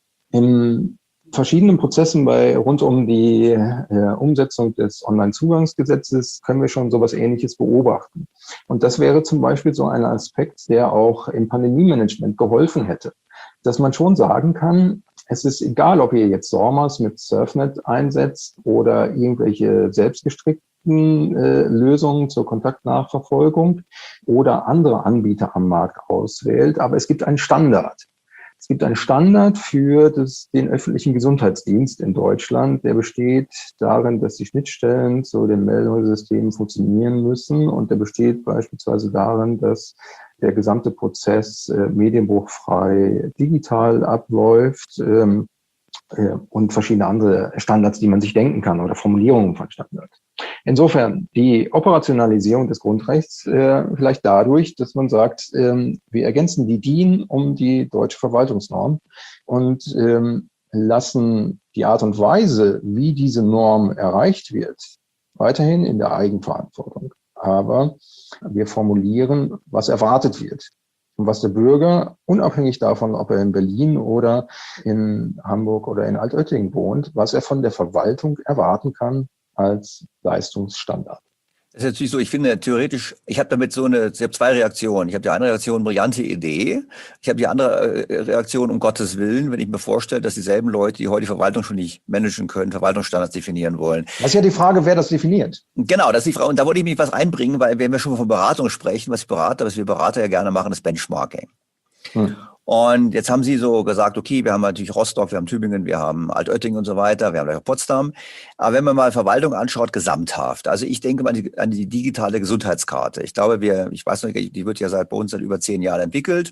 In verschiedenen Prozessen bei rund um die äh, Umsetzung des Onlinezugangsgesetzes können wir schon sowas Ähnliches beobachten. Und das wäre zum Beispiel so ein Aspekt, der auch im Pandemie-Management geholfen hätte, dass man schon sagen kann, es ist egal, ob ihr jetzt SORMAS mit Surfnet einsetzt oder irgendwelche selbstgestrickten äh, Lösungen zur Kontaktnachverfolgung oder andere Anbieter am Markt auswählt, aber es gibt einen Standard. Es gibt einen Standard für das, den öffentlichen Gesundheitsdienst in Deutschland, der besteht darin, dass die Schnittstellen zu den Meldungssystemen funktionieren müssen und der besteht beispielsweise darin, dass der gesamte Prozess äh, medienbruchfrei digital abläuft ähm, äh, und verschiedene andere Standards, die man sich denken kann oder Formulierungen von Standards. Insofern die Operationalisierung des Grundrechts äh, vielleicht dadurch, dass man sagt, ähm, wir ergänzen die D I N um die deutsche Verwaltungsnorm und ähm, lassen die Art und Weise, wie diese Norm erreicht wird, weiterhin in der Eigenverantwortung. Aber wir formulieren, was erwartet wird und was der Bürger, unabhängig davon, ob er in Berlin oder in Hamburg oder in Altötting wohnt, was er von der Verwaltung erwarten kann als Leistungsstandard. Das ist natürlich so, ich finde theoretisch, ich habe damit so eine, ich habe zwei Reaktionen. Ich habe die eine Reaktion, brillante Idee. Ich habe die andere Reaktion, um Gottes Willen, wenn ich mir vorstelle, dass dieselben Leute, die heute die Verwaltung schon nicht managen können, Verwaltungsstandards definieren wollen. Das ist ja die Frage, wer das definiert. Genau, das ist die Frage. Und da wollte ich mich was einbringen, weil wenn wir schon von Beratung sprechen, was Berater, was wir Berater ja gerne machen, ist Benchmarking. Hm. Und jetzt haben Sie so gesagt, okay, wir haben natürlich Rostock, wir haben Tübingen, wir haben Altötting und so weiter, wir haben auch Potsdam. Aber wenn man mal Verwaltung anschaut, gesamthaft. Also ich denke mal an die, an die digitale Gesundheitskarte. Ich glaube, wir, ich weiß nicht, die wird ja seit bei uns seit über zehn Jahren entwickelt.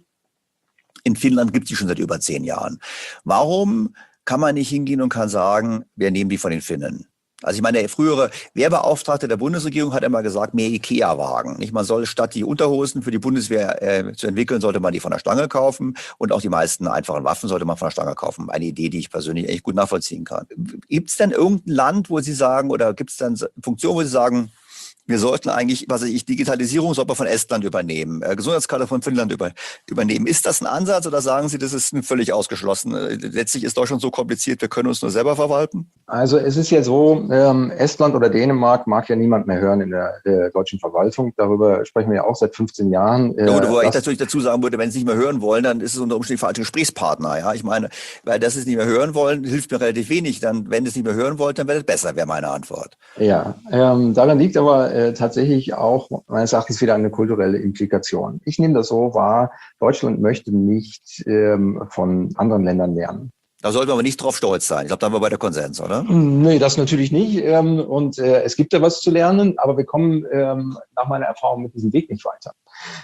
In Finnland gibt es die schon seit über zehn Jahren. Warum kann man nicht hingehen und kann sagen, wir nehmen die von den Finnen? Also ich meine, der frühere Wehrbeauftragte der Bundesregierung hat immer gesagt, mehr Ikea-Wagen. Nicht, man soll statt die Unterhosen für die Bundeswehr äh, zu entwickeln, sollte man die von der Stange kaufen und auch die meisten einfachen Waffen sollte man von der Stange kaufen. Eine Idee, die ich persönlich echt gut nachvollziehen kann. Gibt es denn irgendein Land, wo Sie sagen, oder gibt es dann Funktionen, wo Sie sagen, wir sollten eigentlich, was weiß ich, Digitalisierung sollte man von Estland übernehmen, äh, Gesundheitskarte von Finnland über, übernehmen. Ist das ein Ansatz oder sagen Sie, das ist völlig ausgeschlossen? Letztlich ist Deutschland so kompliziert, wir können uns nur selber verwalten? Also es ist ja so, ähm, Estland oder Dänemark mag ja niemand mehr hören in der äh, deutschen Verwaltung. Darüber sprechen wir ja auch seit fünfzehn Jahren. Ja, gut, Äh, wo ich das, natürlich dazu sagen würde, wenn sie es nicht mehr hören wollen, dann ist es unter Umständen falsche Gesprächspartner. Ja, ich meine, weil das es nicht mehr hören wollen, hilft mir relativ wenig. Dann, wenn es nicht mehr hören wollt, dann wäre es besser, wäre meine Antwort. ja, ähm, daran liegt aber äh, tatsächlich auch meines Erachtens wieder eine kulturelle Implikation. Ich nehme das so wahr, Deutschland möchte nicht ähm, von anderen Ländern lernen. Da sollten wir aber nicht drauf stolz sein. Ich glaube, da haben wir beide Konsens, oder? Nee, das natürlich nicht. Ähm, und äh, es gibt ja was zu lernen, aber wir kommen ähm, nach meiner Erfahrung mit diesem Weg nicht weiter.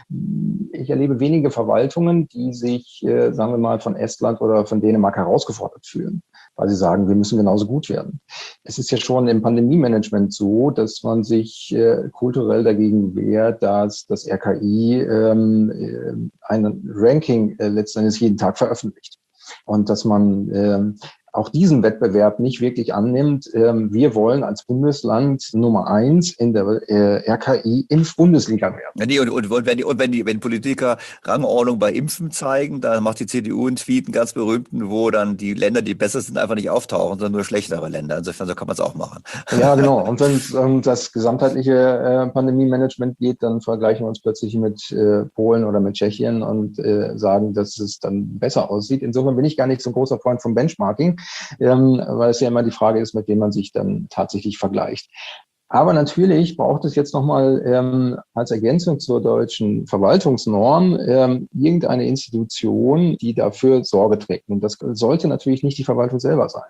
Ich erlebe wenige Verwaltungen, die sich, äh, sagen wir mal, von Estland oder von Dänemark herausgefordert fühlen, weil sie sagen, wir müssen genauso gut werden. Es ist ja schon im Pandemie-Management so, dass man sich äh, kulturell dagegen wehrt, dass das R K I ähm, äh, ein Ranking äh, letztendlich jeden Tag veröffentlicht. Und dass man ähm, auch diesen Wettbewerb nicht wirklich annimmt. Ähm, wir wollen als Bundesland Nummer eins in der äh, R K I Impf-Bundesliga werden. Ja, nee, und, und, und, wenn die, und wenn die wenn Politiker Rangordnung bei Impfen zeigen, dann macht die C D U einen Tweet, einen ganz berühmten, wo dann die Länder, die besser sind, einfach nicht auftauchen, sondern nur schlechtere Länder. Insofern, so kann man es auch machen. Ja, genau. Und wenn es um das gesamtheitliche äh, Pandemie-Management geht, dann vergleichen wir uns plötzlich mit äh, Polen oder mit Tschechien und äh, sagen, dass es dann besser aussieht. Insofern bin ich gar nicht so ein großer Freund vom Benchmarking, ähm, weil es ja immer die Frage ist, mit wem man sich dann tatsächlich vergleicht. Aber natürlich braucht es jetzt nochmal ähm, als Ergänzung zur deutschen Verwaltungsnorm ähm, irgendeine Institution, die dafür Sorge trägt. Und das sollte natürlich nicht die Verwaltung selber sein.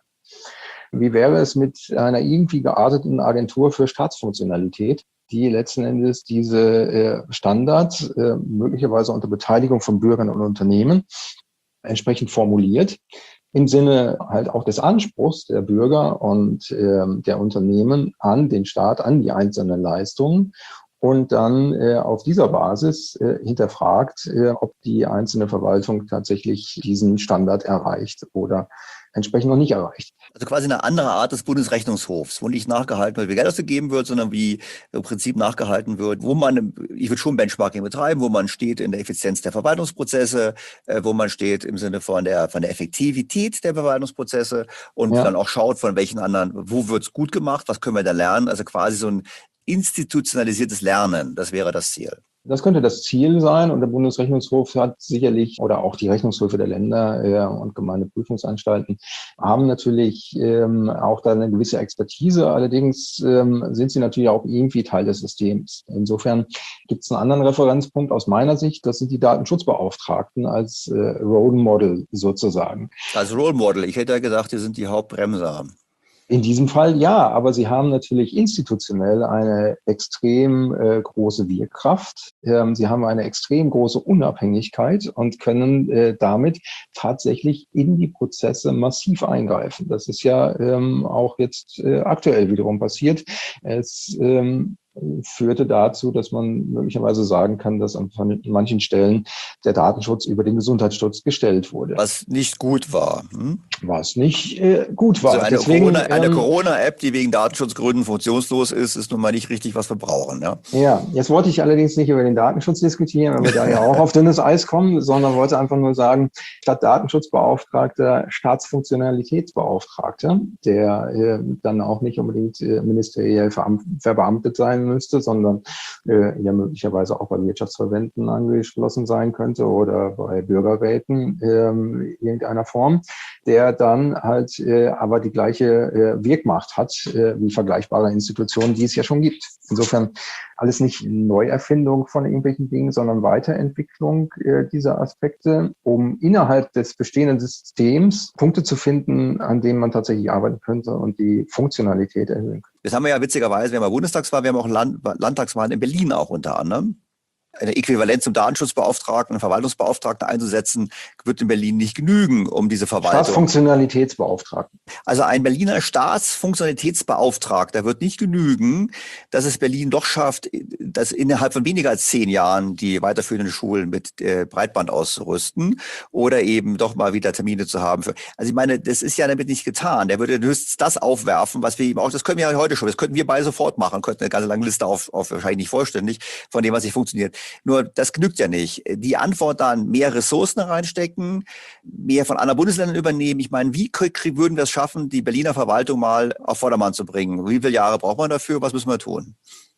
Wie wäre es mit einer irgendwie gearteten Agentur für Staatsfunktionalität, die letzten Endes diese äh, Standards äh, möglicherweise unter Beteiligung von Bürgern und Unternehmen entsprechend formuliert, im Sinne halt auch des Anspruchs der Bürger und äh, der Unternehmen an den Staat, an die einzelnen Leistungen und dann äh, auf dieser Basis äh, hinterfragt, äh, ob die einzelne Verwaltung tatsächlich diesen Standard erreicht oder entsprechend noch nicht erreicht. Also quasi eine andere Art des Bundesrechnungshofs, wo nicht nachgehalten wird, wie Geld ausgegeben wird, sondern wie im Prinzip nachgehalten wird, wo man, ich würde schon Benchmarking betreiben, wo man steht in der Effizienz der Verwaltungsprozesse, äh, wo man steht im Sinne von der von der Effektivität der Verwaltungsprozesse und ja. dann auch schaut, von welchen anderen, wo wird's gut gemacht, was können wir da lernen, also quasi so ein institutionalisiertes Lernen, das wäre das Ziel. Das könnte das Ziel sein und der Bundesrechnungshof hat sicherlich, oder auch die Rechnungshöfe der Länder äh, und Gemeindeprüfungsanstalten haben natürlich ähm, auch da eine gewisse Expertise. Allerdings ähm, sind sie natürlich auch irgendwie Teil des Systems. Insofern gibt es einen anderen Referenzpunkt aus meiner Sicht. Das sind die Datenschutzbeauftragten als äh, Role Model sozusagen. Als Role Model. Ich hätte ja gesagt, die sind die Hauptbremser. In diesem Fall ja, aber sie haben natürlich institutionell eine extrem äh, große Wirkkraft. Ähm, sie haben eine extrem große Unabhängigkeit und können äh, damit tatsächlich in die Prozesse massiv eingreifen. Das ist ja ähm, auch jetzt äh, aktuell wiederum passiert. Es ähm, führte dazu, dass man möglicherweise sagen kann, dass an manchen Stellen der Datenschutz über den Gesundheitsschutz gestellt wurde. Was nicht gut war. Hm? Was nicht äh, gut war. Also eine, Deswegen, Corona, eine ähm, Corona-App, die wegen Datenschutzgründen funktionslos ist, ist nun mal nicht richtig, was wir brauchen. Ja, ja, jetzt wollte ich allerdings nicht über den Datenschutz diskutieren, weil wir da ja auch auf dünnes Eis kommen, sondern wollte einfach nur sagen, statt Datenschutzbeauftragter, Staatsfunktionalitätsbeauftragter, der äh, dann auch nicht unbedingt äh, ministeriell verbeamtet sein müsste, sondern äh, ja möglicherweise auch bei Wirtschaftsverbänden angeschlossen sein könnte oder bei Bürgerräten äh, irgendeiner Form, der dann halt äh, aber die gleiche äh, Wirkmacht hat äh, wie vergleichbare Institutionen, die es ja schon gibt. Insofern alles nicht Neuerfindung von irgendwelchen Dingen, sondern Weiterentwicklung äh, dieser Aspekte, um innerhalb des bestehenden Systems Punkte zu finden, an denen man tatsächlich arbeiten könnte und die Funktionalität erhöhen könnte. Das haben wir ja witzigerweise, wir haben ja Bundestagswahl, wir haben auch Land, Landtagswahlen in Berlin auch unter anderem. Eine Äquivalenz zum Datenschutzbeauftragten, einen Verwaltungsbeauftragten einzusetzen, wird in Berlin nicht genügen, um diese Verwaltung. Staatsfunktionalitätsbeauftragten. Also ein Berliner Staatsfunktionalitätsbeauftragter wird nicht genügen, dass es Berlin doch schafft, dass innerhalb von weniger als zehn Jahren die weiterführenden Schulen mit äh, Breitband auszurüsten oder eben doch mal wieder Termine zu haben. Für, also ich meine, das ist ja damit nicht getan. Der würde höchstens das aufwerfen, was wir eben auch, das können wir ja heute schon, das könnten wir beide sofort machen, könnten eine ganze lange Liste auf, auf wahrscheinlich nicht vollständig, von dem, was nicht funktioniert. Nur das genügt ja nicht. Die Antwort dann, mehr Ressourcen reinstecken, mehr von anderen Bundesländern übernehmen. Ich meine, wie würden wir es schaffen, die Berliner Verwaltung mal auf Vordermann zu bringen? Wie viele Jahre braucht man dafür? Was müssen wir tun?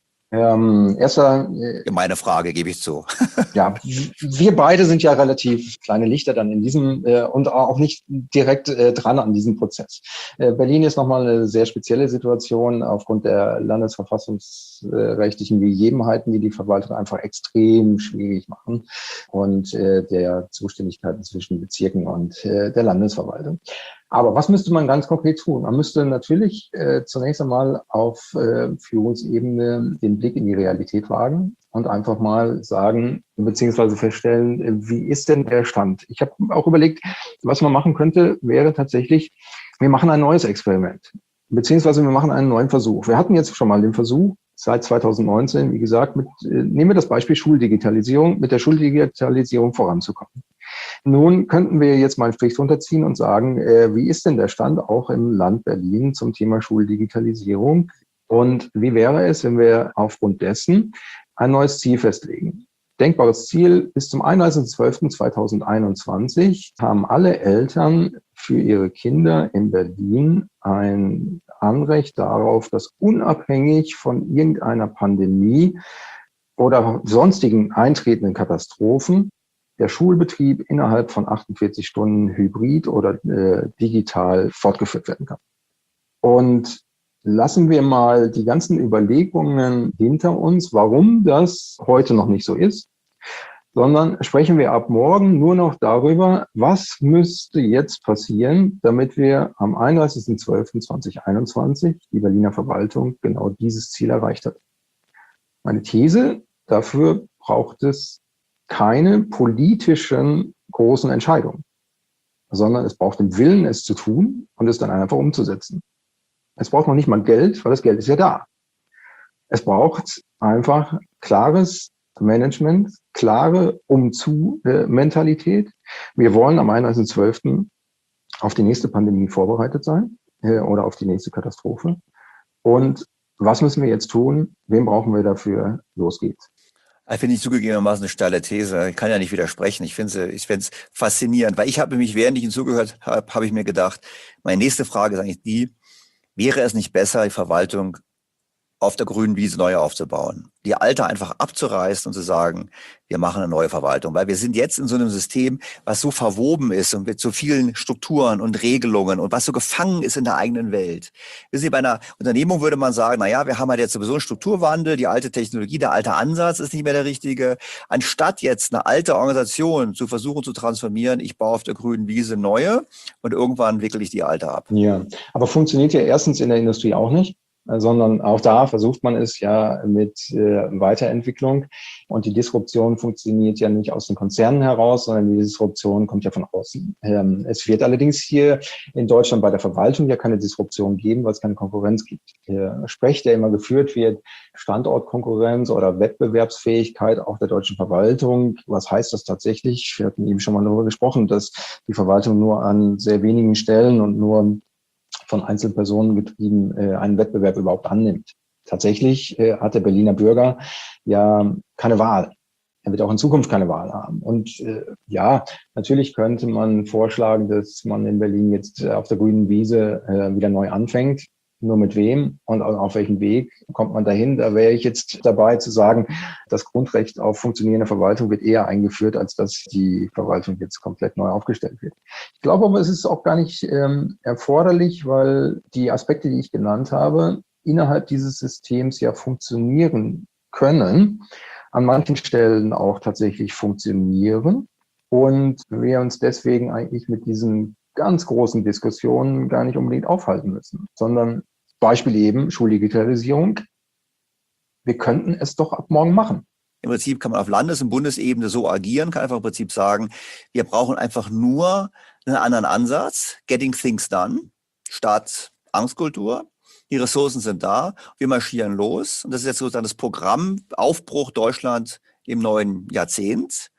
Ähm, erster, äh, Gemeine Frage, gebe ich zu. ja, wir beide sind ja relativ kleine Lichter dann in diesem äh, und auch nicht direkt äh, dran an diesem Prozess. Äh, Berlin ist nochmal eine sehr spezielle Situation aufgrund der landesverfassungsrechtlichen Gegebenheiten, die die Verwaltung einfach extrem schwierig machen und äh, der Zuständigkeiten zwischen Bezirken und äh, der Landesverwaltung. Aber was müsste man ganz konkret tun? Man müsste natürlich äh, zunächst einmal auf äh, Führungsebene den Blick in die Realität wagen und einfach mal sagen, beziehungsweise feststellen, wie ist denn der Stand? Ich habe auch überlegt, was man machen könnte, wäre tatsächlich, wir machen ein neues Experiment, beziehungsweise wir machen einen neuen Versuch. Wir hatten jetzt schon mal den Versuch, seit zweitausendneunzehn, wie gesagt, mit, äh, nehmen wir das Beispiel Schuldigitalisierung, mit der Schuldigitalisierung voranzukommen. Nun könnten wir jetzt mal einen Strich drunter ziehen und sagen, äh, wie ist denn der Stand auch im Land Berlin zum Thema Schuldigitalisierung? Und wie wäre es, wenn wir aufgrund dessen ein neues Ziel festlegen? Denkbares Ziel, bis zum einunddreißigsten zwölften zweitausendeinundzwanzig haben alle Eltern für ihre Kinder in Berlin ein Anrecht darauf, dass unabhängig von irgendeiner Pandemie oder sonstigen eintretenden Katastrophen der Schulbetrieb innerhalb von achtundvierzig Stunden hybrid oder äh, digital fortgeführt werden kann. Und lassen wir mal die ganzen Überlegungen hinter uns, warum das heute noch nicht so ist, sondern sprechen wir ab morgen nur noch darüber, was müsste jetzt passieren, damit wir am einunddreißigsten zwölften zweitausendeinundzwanzig die Berliner Verwaltung genau dieses Ziel erreicht hat. Meine These, dafür braucht es keine politischen großen Entscheidungen, sondern es braucht den Willen, es zu tun und es dann einfach umzusetzen. Es braucht noch nicht mal Geld, weil das Geld ist ja da. Es braucht einfach klares Management, klare Umzu-Mentalität. Wir wollen am einunddreißigsten zwölften auf die nächste Pandemie vorbereitet sein äh, oder auf die nächste Katastrophe. Und was müssen wir jetzt tun? Wen brauchen wir dafür? Los geht's. Ich finde ich zugegebenermaßen eine steile These. Ich kann ja nicht widersprechen. Ich finde es ich finde es faszinierend, weil ich habe mich, während ich Ihnen zugehört habe, habe ich mir gedacht, meine nächste Frage ist eigentlich die, wäre es nicht besser, die Verwaltung auf der grünen Wiese neu aufzubauen, die alte einfach abzureißen und zu sagen, wir machen eine neue Verwaltung, weil wir sind jetzt in so einem System, was so verwoben ist und mit so vielen Strukturen und Regelungen und was so gefangen ist in der eigenen Welt. Wissen Sie, bei einer Unternehmung würde man sagen, na ja, wir haben halt jetzt sowieso einen Strukturwandel, die alte Technologie, der alte Ansatz ist nicht mehr der richtige. Anstatt jetzt eine alte Organisation zu versuchen zu transformieren, ich baue auf der grünen Wiese neue und irgendwann wickle ich die alte ab. Ja, aber funktioniert ja erstens in der Industrie auch nicht, sondern auch da versucht man es ja mit äh, Weiterentwicklung. Und die Disruption funktioniert ja nicht aus den Konzernen heraus, sondern die Disruption kommt ja von außen. Ähm, es wird allerdings hier in Deutschland bei der Verwaltung ja keine Disruption geben, weil es keine Konkurrenz gibt. Der Sprech, der immer geführt wird, Standortkonkurrenz oder Wettbewerbsfähigkeit auch der deutschen Verwaltung. Was heißt das tatsächlich? Wir hatten eben schon mal darüber gesprochen, dass die Verwaltung nur an sehr wenigen Stellen und nur von Einzelpersonen getrieben äh, einen Wettbewerb überhaupt annimmt. Tatsächlich äh, hat der Berliner Bürger ja keine Wahl. Er wird auch in Zukunft keine Wahl haben. Und äh, ja, natürlich könnte man vorschlagen, dass man in Berlin jetzt äh, auf der grünen Wiese äh, wieder neu anfängt. Nur mit wem und auf welchem Weg kommt man dahin? Da wäre ich jetzt dabei zu sagen, das Grundrecht auf funktionierende Verwaltung wird eher eingeführt, als dass die Verwaltung jetzt komplett neu aufgestellt wird. Ich glaube aber, es ist auch gar nicht ähm, erforderlich, weil die Aspekte, die ich genannt habe, innerhalb dieses Systems ja funktionieren können, an manchen Stellen auch tatsächlich funktionieren und wir uns deswegen eigentlich mit diesen ganz großen Diskussionen gar nicht unbedingt aufhalten müssen, sondern Beispiel eben Schuldigitalisierung. Wir könnten es doch ab morgen machen. Im Prinzip kann man auf Landes- und Bundesebene so agieren, kann einfach im Prinzip sagen, wir brauchen einfach nur einen anderen Ansatz, getting things done, statt Angstkultur. Die Ressourcen sind da, wir marschieren los. Und das ist jetzt sozusagen das Programm Aufbruch Deutschland im neuen Jahrzehnt.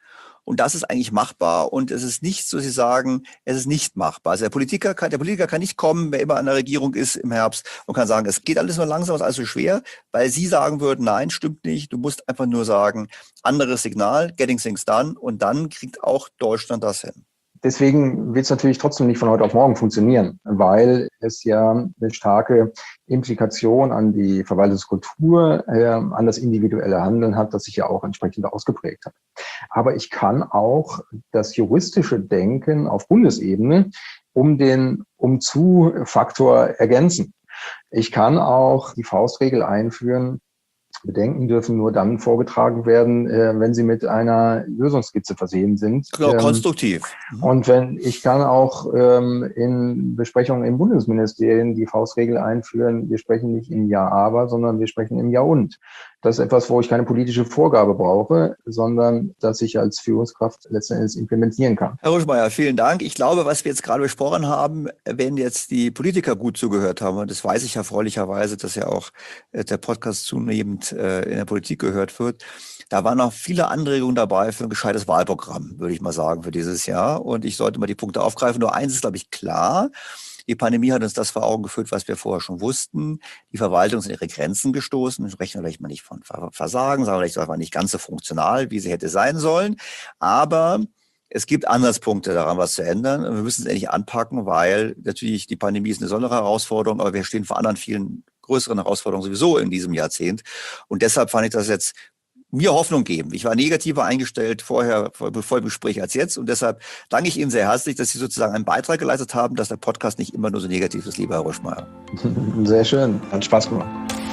Und das ist eigentlich machbar. Und es ist nicht so, Sie sagen, es ist nicht machbar. Also der Politiker kann, der Politiker kann nicht kommen, wer immer an der Regierung ist im Herbst und kann sagen, es geht alles nur langsam, es ist alles so schwer, weil Sie sagen würden, nein, stimmt nicht. Du musst einfach nur sagen, anderes Signal, getting things done. Und dann kriegt auch Deutschland das hin. Deswegen wird es natürlich trotzdem nicht von heute auf morgen funktionieren, weil es ja eine starke Implikation an die Verwaltungskultur, äh, an das individuelle Handeln hat, das sich ja auch entsprechend ausgeprägt hat. Aber ich kann auch das juristische Denken auf Bundesebene um den Umzu-Faktor ergänzen. Ich kann auch die Faustregel einführen, Bedenken dürfen nur dann vorgetragen werden, äh, wenn sie mit einer Lösungsskizze versehen sind. Genau, ähm, konstruktiv. Und wenn ich kann auch ähm, in Besprechungen im Bundesministerien die Faustregel einführen, wir sprechen nicht im Ja, aber, sondern wir sprechen im Ja und. Das ist etwas, wo ich keine politische Vorgabe brauche, sondern dass ich als Führungskraft letzten Endes implementieren kann. Herr Ruschmeier, vielen Dank. Ich glaube, was wir jetzt gerade besprochen haben, wenn jetzt die Politiker gut zugehört haben, und das weiß ich erfreulicherweise, dass ja auch der Podcast zunehmend in der Politik gehört wird, da waren noch viele Anregungen dabei für ein gescheites Wahlprogramm, würde ich mal sagen, für dieses Jahr. Und ich sollte mal die Punkte aufgreifen. Nur eins ist, glaube ich, klar. Die Pandemie hat uns das vor Augen geführt, was wir vorher schon wussten. Die Verwaltung ist in ihre Grenzen gestoßen. Sprechen wir vielleicht mal nicht von Versagen, sagen wir vielleicht einfach nicht ganz so funktional, wie sie hätte sein sollen. Aber es gibt Ansatzpunkte daran, was zu ändern. Und wir müssen es endlich anpacken, weil natürlich die Pandemie ist eine besondere Herausforderung, aber wir stehen vor anderen vielen größeren Herausforderungen sowieso in diesem Jahrzehnt. Und deshalb fand ich das jetzt mir Hoffnung geben. Ich war negativer eingestellt vorher, vor dem Gespräch als jetzt. Und deshalb danke ich Ihnen sehr herzlich, dass Sie sozusagen einen Beitrag geleistet haben, dass der Podcast nicht immer nur so negativ ist, lieber Herr Ruschmeier. Sehr schön. Hat Spaß gemacht.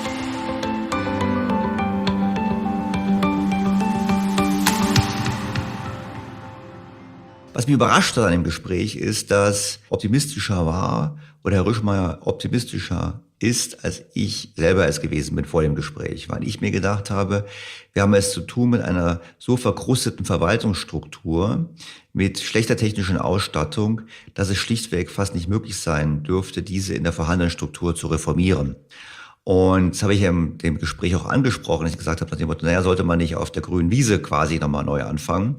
Was mich überrascht hat an dem Gespräch ist, dass optimistischer war oder Herr Ruschmeier optimistischer ist, als ich selber es gewesen bin vor dem Gespräch, weil ich mir gedacht habe, wir haben es zu tun mit einer so verkrusteten Verwaltungsstruktur, mit schlechter technischen Ausstattung, dass es schlichtweg fast nicht möglich sein dürfte, diese in der vorhandenen Struktur zu reformieren. Und das habe ich in dem Gespräch auch angesprochen, dass ich gesagt habe, nach dem Motto, naja, sollte man nicht auf der grünen Wiese quasi nochmal neu anfangen.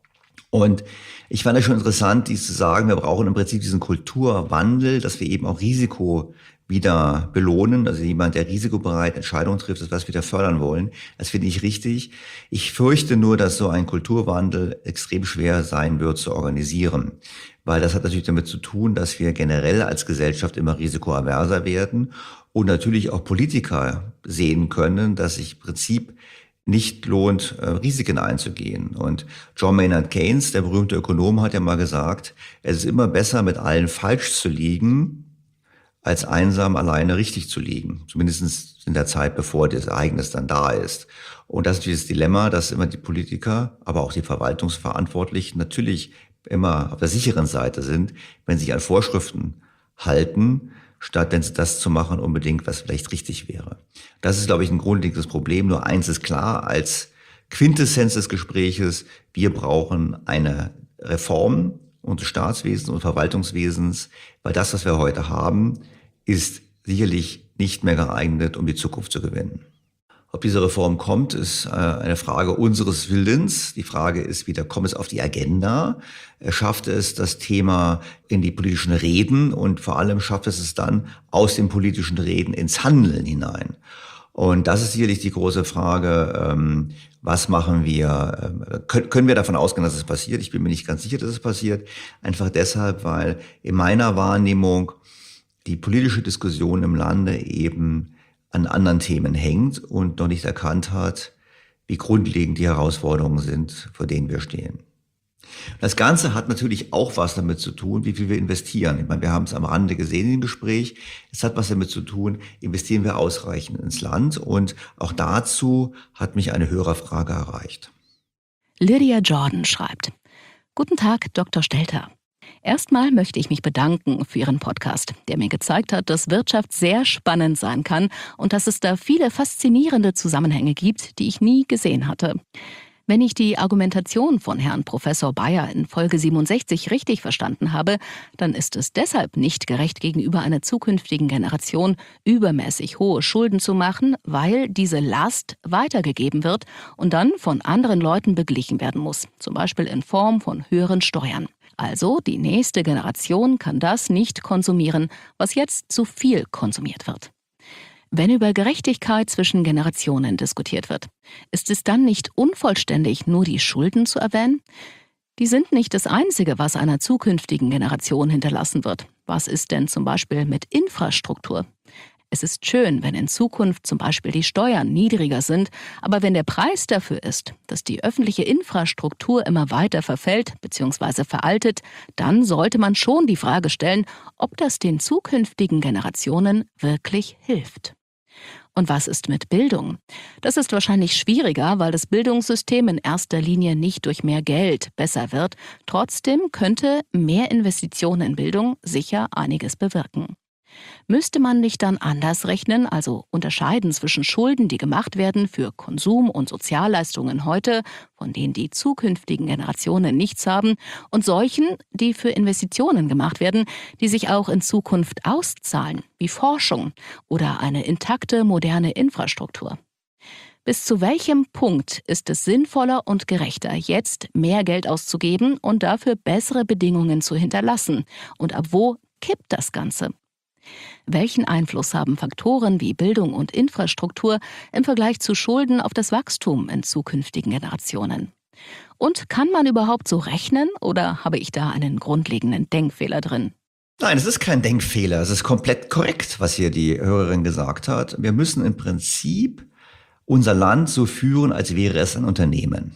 Und ich fand es schon interessant, dies zu sagen, wir brauchen im Prinzip diesen Kulturwandel, dass wir eben auch Risiko wieder belohnen, also jemand, der risikobereit Entscheidungen trifft, das was wir wieder fördern wollen. Das finde ich richtig. Ich fürchte nur, dass so ein Kulturwandel extrem schwer sein wird zu organisieren, weil das hat natürlich damit zu tun, dass wir generell als Gesellschaft immer risikoaverser werden und natürlich auch Politiker sehen können, dass sich im Prinzip nicht lohnt, Risiken einzugehen. Und John Maynard Keynes, der berühmte Ökonom, hat ja mal gesagt, es ist immer besser, mit allen falsch zu liegen, als einsam alleine richtig zu liegen. Zumindest in der Zeit, bevor das Ereignis dann da ist. Und das ist dieses Dilemma, dass immer die Politiker, aber auch die Verwaltungsverantwortlichen natürlich immer auf der sicheren Seite sind, wenn sie sich an Vorschriften halten, statt wenn sie das zu machen unbedingt, was vielleicht richtig wäre. Das ist, glaube ich, ein grundlegendes Problem. Nur eins ist klar, als Quintessenz des Gespräches, wir brauchen eine Reform unseres Staatswesens und Verwaltungswesens, weil das, was wir heute haben, ist sicherlich nicht mehr geeignet, um die Zukunft zu gewinnen. Ob diese Reform kommt, ist eine Frage unseres Willens. Die Frage ist wieder, kommt es auf die Agenda? Schafft es das Thema in die politischen Reden und vor allem schafft es es dann aus den politischen Reden ins Handeln hinein? Und das ist sicherlich die große Frage, was machen wir? Können wir davon ausgehen, dass es passiert? Ich bin mir nicht ganz sicher, dass es passiert. Einfach deshalb, weil in meiner Wahrnehmung die politische Diskussion im Lande eben an anderen Themen hängt und noch nicht erkannt hat, wie grundlegend die Herausforderungen sind, vor denen wir stehen. Das Ganze hat natürlich auch was damit zu tun, wie viel wir investieren. Ich meine, wir haben es am Rande gesehen im Gespräch. Es hat was damit zu tun, investieren wir ausreichend ins Land? Und auch dazu hat mich eine Hörerfrage erreicht. Lydia Jordan schreibt: Guten Tag, Doktor Stelter. Erstmal möchte ich mich bedanken für Ihren Podcast, der mir gezeigt hat, dass Wirtschaft sehr spannend sein kann und dass es da viele faszinierende Zusammenhänge gibt, die ich nie gesehen hatte. Wenn ich die Argumentation von Herrn Professor Bayer in Folge siebenundsechzig richtig verstanden habe, dann ist es deshalb nicht gerecht gegenüber einer zukünftigen Generation, übermäßig hohe Schulden zu machen, weil diese Last weitergegeben wird und dann von anderen Leuten beglichen werden muss, zum Beispiel in Form von höheren Steuern. Also die nächste Generation kann das nicht konsumieren, was jetzt zu viel konsumiert wird. Wenn über Gerechtigkeit zwischen Generationen diskutiert wird, ist es dann nicht unvollständig, nur die Schulden zu erwähnen? Die sind nicht das Einzige, was einer zukünftigen Generation hinterlassen wird. Was ist denn zum Beispiel mit Infrastruktur? Es ist schön, wenn in Zukunft zum Beispiel die Steuern niedriger sind, aber wenn der Preis dafür ist, dass die öffentliche Infrastruktur immer weiter verfällt bzw. veraltet, dann sollte man schon die Frage stellen, ob das den zukünftigen Generationen wirklich hilft. Und was ist mit Bildung? Das ist wahrscheinlich schwieriger, weil das Bildungssystem in erster Linie nicht durch mehr Geld besser wird. Trotzdem könnte mehr Investitionen in Bildung sicher einiges bewirken. Müsste man nicht dann anders rechnen, also unterscheiden zwischen Schulden, die gemacht werden für Konsum und Sozialleistungen heute, von denen die zukünftigen Generationen nichts haben, und solchen, die für Investitionen gemacht werden, die sich auch in Zukunft auszahlen, wie Forschung oder eine intakte moderne Infrastruktur? Bis zu welchem Punkt ist es sinnvoller und gerechter, jetzt mehr Geld auszugeben und dafür bessere Bedingungen zu hinterlassen? Und ab wo kippt das Ganze? Welchen Einfluss haben Faktoren wie Bildung und Infrastruktur im Vergleich zu Schulden auf das Wachstum in zukünftigen Generationen? Und kann man überhaupt so rechnen oder habe ich da einen grundlegenden Denkfehler drin? Nein, es ist kein Denkfehler. Es ist komplett korrekt, was hier die Hörerin gesagt hat. Wir müssen im Prinzip unser Land so führen, als wäre es ein Unternehmen.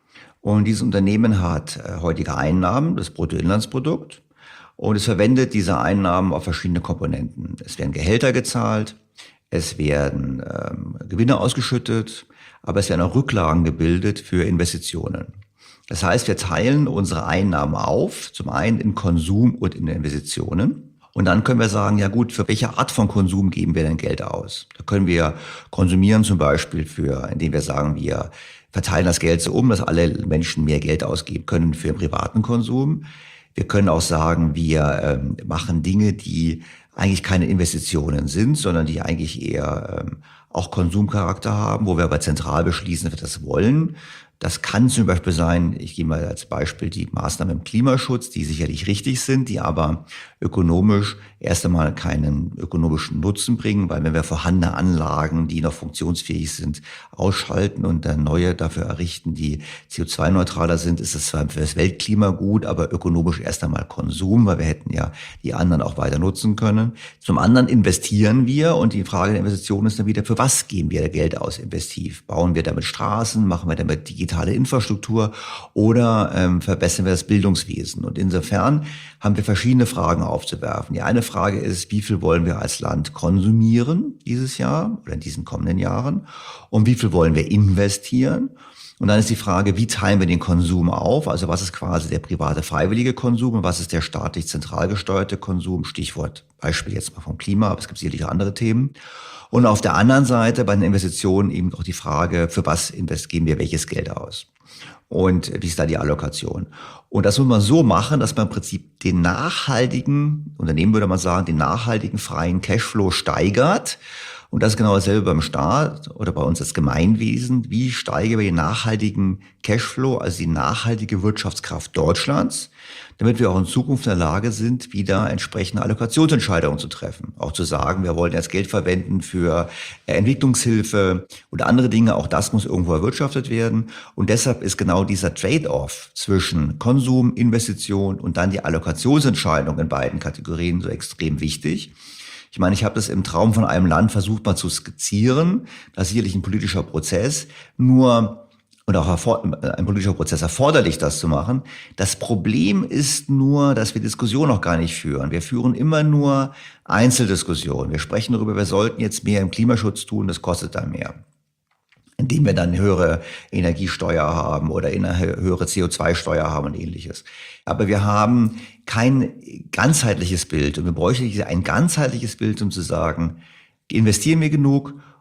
Und dieses Unternehmen hat heutige Einnahmen, das Bruttoinlandsprodukt. Und es verwendet diese Einnahmen auf verschiedene Komponenten. Es werden Gehälter gezahlt, es werden ähm, Gewinne ausgeschüttet, aber es werden auch Rücklagen gebildet für Investitionen. Das heißt, wir teilen unsere Einnahmen auf, zum einen in Konsum und in Investitionen. Und dann können wir sagen, ja gut, für welche Art von Konsum geben wir denn Geld aus? Da können wir konsumieren zum Beispiel für, indem wir sagen, wir verteilen das Geld so um, dass alle Menschen mehr Geld ausgeben können für den privaten Konsum. Wir können auch sagen, wir ähm, machen Dinge, die eigentlich keine Investitionen sind, sondern die eigentlich eher ähm, auch Konsumcharakter haben, wo wir aber zentral beschließen, dass wir das wollen. Das kann zum Beispiel sein, ich gehe mal als Beispiel die Maßnahmen im Klimaschutz, die sicherlich richtig sind, die aber ökonomisch erst einmal keinen ökonomischen Nutzen bringen, weil wenn wir vorhandene Anlagen, die noch funktionsfähig sind, ausschalten und dann neue dafür errichten, die C O zwei neutraler sind, ist es zwar für das Weltklima gut, aber ökonomisch erst einmal Konsum, weil wir hätten ja die anderen auch weiter nutzen können. Zum anderen investieren wir und die Frage der Investition ist dann wieder, für was geben wir Geld aus investiv? Bauen wir damit Straßen, machen wir damit digitale Infrastruktur oder ähm, verbessern wir das Bildungswesen? Und insofern haben wir verschiedene Fragen aufzuwerfen. Die eine Frage ist, wie viel wollen wir als Land konsumieren dieses Jahr oder in diesen kommenden Jahren? Und wie viel wollen wir investieren? Und dann ist die Frage, wie teilen wir den Konsum auf? Also was ist quasi der private freiwillige Konsum und was ist der staatlich zentral gesteuerte Konsum? Stichwort Beispiel jetzt mal vom Klima, aber es gibt sicherlich auch andere Themen. Und auf der anderen Seite bei den Investitionen eben auch die Frage, für was geben wir welches Geld aus? Und wie ist da die Allokation? Und das muss man so machen, dass man im Prinzip den nachhaltigen, Unternehmen würde man sagen, den nachhaltigen freien Cashflow steigert. Und das ist genau dasselbe beim Staat oder bei uns als Gemeinwesen. Wie steigern wir den nachhaltigen Cashflow, also die nachhaltige Wirtschaftskraft Deutschlands, damit wir auch in Zukunft in der Lage sind, wieder entsprechende Allokationsentscheidungen zu treffen. Auch zu sagen, wir wollen jetzt Geld verwenden für Entwicklungshilfe oder andere Dinge. Auch das muss irgendwo erwirtschaftet werden. Und deshalb ist genau dieser Trade-off zwischen Konsum, Investition und dann die Allokationsentscheidung in beiden Kategorien so extrem wichtig. Ich meine, ich habe das im Traum von einem Land versucht mal zu skizzieren. Das ist sicherlich ein politischer Prozess, nur und auch ein politischer Prozess erforderlich, das zu machen. Das Problem ist nur, dass wir Diskussionen noch gar nicht führen. Wir führen immer nur Einzeldiskussionen. Wir sprechen darüber, wir sollten jetzt mehr im Klimaschutz tun, das kostet dann mehr. Indem wir dann eine höhere Energiesteuer haben oder eine höhere C O zwei Steuer haben und ähnliches. Aber wir haben kein ganzheitliches Bild und wir bräuchten ein ganzheitliches Bild, um zu sagen, investieren wir genug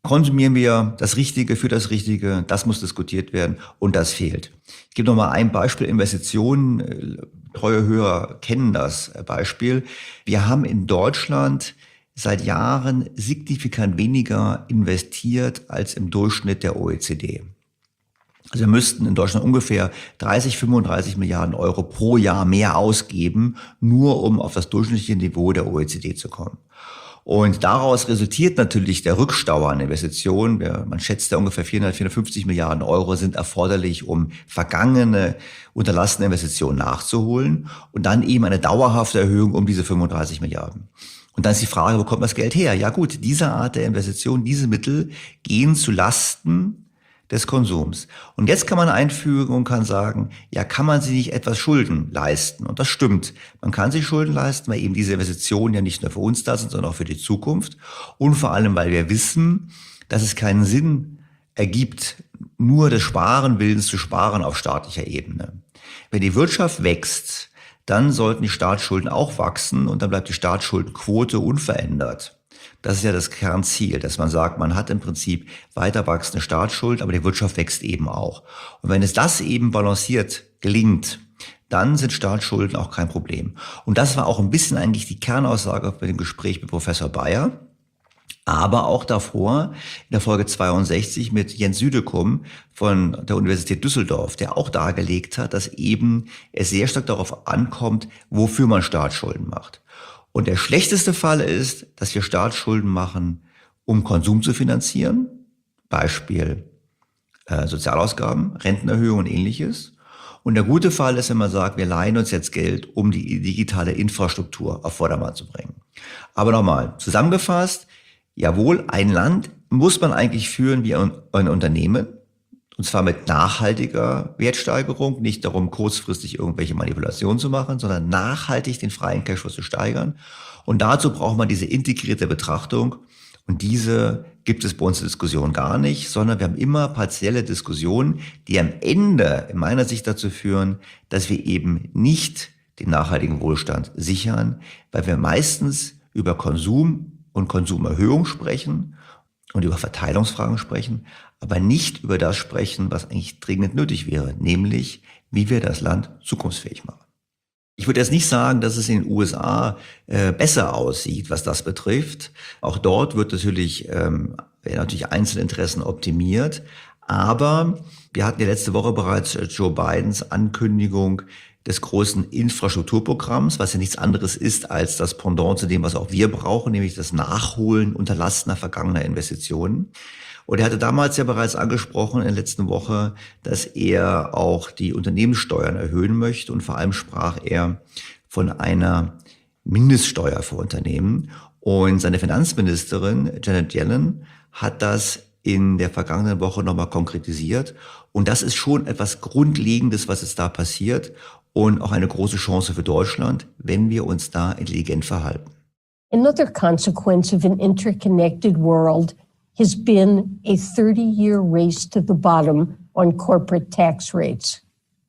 konsumieren wir das Richtige für das Richtige, das muss diskutiert werden und das fehlt. Ich gebe noch mal ein Beispiel, Investitionen, treue Hörer kennen das Beispiel. Wir haben in Deutschland seit Jahren signifikant weniger investiert als im Durchschnitt der O E C D. Also wir müssten in Deutschland ungefähr dreißig, fünfunddreißig Milliarden Euro pro Jahr mehr ausgeben, nur um auf das durchschnittliche Niveau der O E C D zu kommen. Und daraus resultiert natürlich der Rückstau an Investitionen. Man schätzt ja ungefähr vierhundert, vierhundertfünfzig Milliarden Euro sind erforderlich, um vergangene unterlassene Investitionen nachzuholen und dann eben eine dauerhafte Erhöhung um diese fünfunddreißig Milliarden. Und dann ist die Frage, wo kommt das Geld her? Ja gut, diese Art der Investition, diese Mittel gehen zu Lasten des Konsums. Und jetzt kann man einfügen und kann sagen, ja, kann man sich nicht etwas Schulden leisten? Und das stimmt. Man kann sich Schulden leisten, weil eben diese Investitionen ja nicht nur für uns da sind, sondern auch für die Zukunft. Und vor allem, weil wir wissen, dass es keinen Sinn ergibt, nur des Sparenwillens zu sparen auf staatlicher Ebene. Wenn die Wirtschaft wächst, dann sollten die Staatsschulden auch wachsen und dann bleibt die Staatsschuldenquote unverändert. Das ist ja das Kernziel, dass man sagt, man hat im Prinzip weiter wachsende Staatsschulden, aber die Wirtschaft wächst eben auch. Und wenn es das eben balanciert gelingt, dann sind Staatsschulden auch kein Problem. Und das war auch ein bisschen eigentlich die Kernaussage bei dem Gespräch mit Professor Bayer, aber auch davor in der Folge zweiundsechzig mit Jens Südekum von der Universität Düsseldorf, der auch dargelegt hat, dass eben es sehr stark darauf ankommt, wofür man Staatsschulden macht. Und der schlechteste Fall ist, dass wir Staatsschulden machen, um Konsum zu finanzieren, Beispiel äh, Sozialausgaben, Rentenerhöhung und ähnliches. Und der gute Fall ist, wenn man sagt, wir leihen uns jetzt Geld, um die digitale Infrastruktur auf Vordermann zu bringen. Aber nochmal, zusammengefasst, jawohl, ein Land muss man eigentlich führen wie ein, ein Unternehmen. Und zwar mit nachhaltiger Wertsteigerung, nicht darum, kurzfristig irgendwelche Manipulationen zu machen, sondern nachhaltig den freien Cashflow zu steigern. Und dazu braucht man diese integrierte Betrachtung. Und diese gibt es bei uns in der Diskussion gar nicht, sondern wir haben immer partielle Diskussionen, die am Ende in meiner Sicht dazu führen, dass wir eben nicht den nachhaltigen Wohlstand sichern, weil wir meistens über Konsum und Konsumerhöhung sprechen und über Verteilungsfragen sprechen, aber nicht über das sprechen, was eigentlich dringend nötig wäre, nämlich wie wir das Land zukunftsfähig machen. Ich würde jetzt nicht sagen, dass es in den U S A äh, besser aussieht, was das betrifft. Auch dort wird natürlich, ähm, werden natürlich Einzelinteressen optimiert. Aber wir hatten ja letzte Woche bereits Joe Bidens Ankündigung des großen Infrastrukturprogramms, was ja nichts anderes ist als das Pendant zu dem, was auch wir brauchen, nämlich das Nachholen unterlassener vergangener Investitionen. Und er hatte damals ja bereits angesprochen in der letzten Woche, dass er auch die Unternehmenssteuern erhöhen möchte. Und vor allem sprach er von einer Mindeststeuer für Unternehmen. Und seine Finanzministerin Janet Yellen hat das in der vergangenen Woche nochmal konkretisiert. Und das ist schon etwas Grundlegendes, was jetzt da passiert. Und auch eine große Chance für Deutschland, wenn wir uns da intelligent verhalten. Another consequence of an interconnected world has been a thirty-year race to the bottom on corporate tax rates.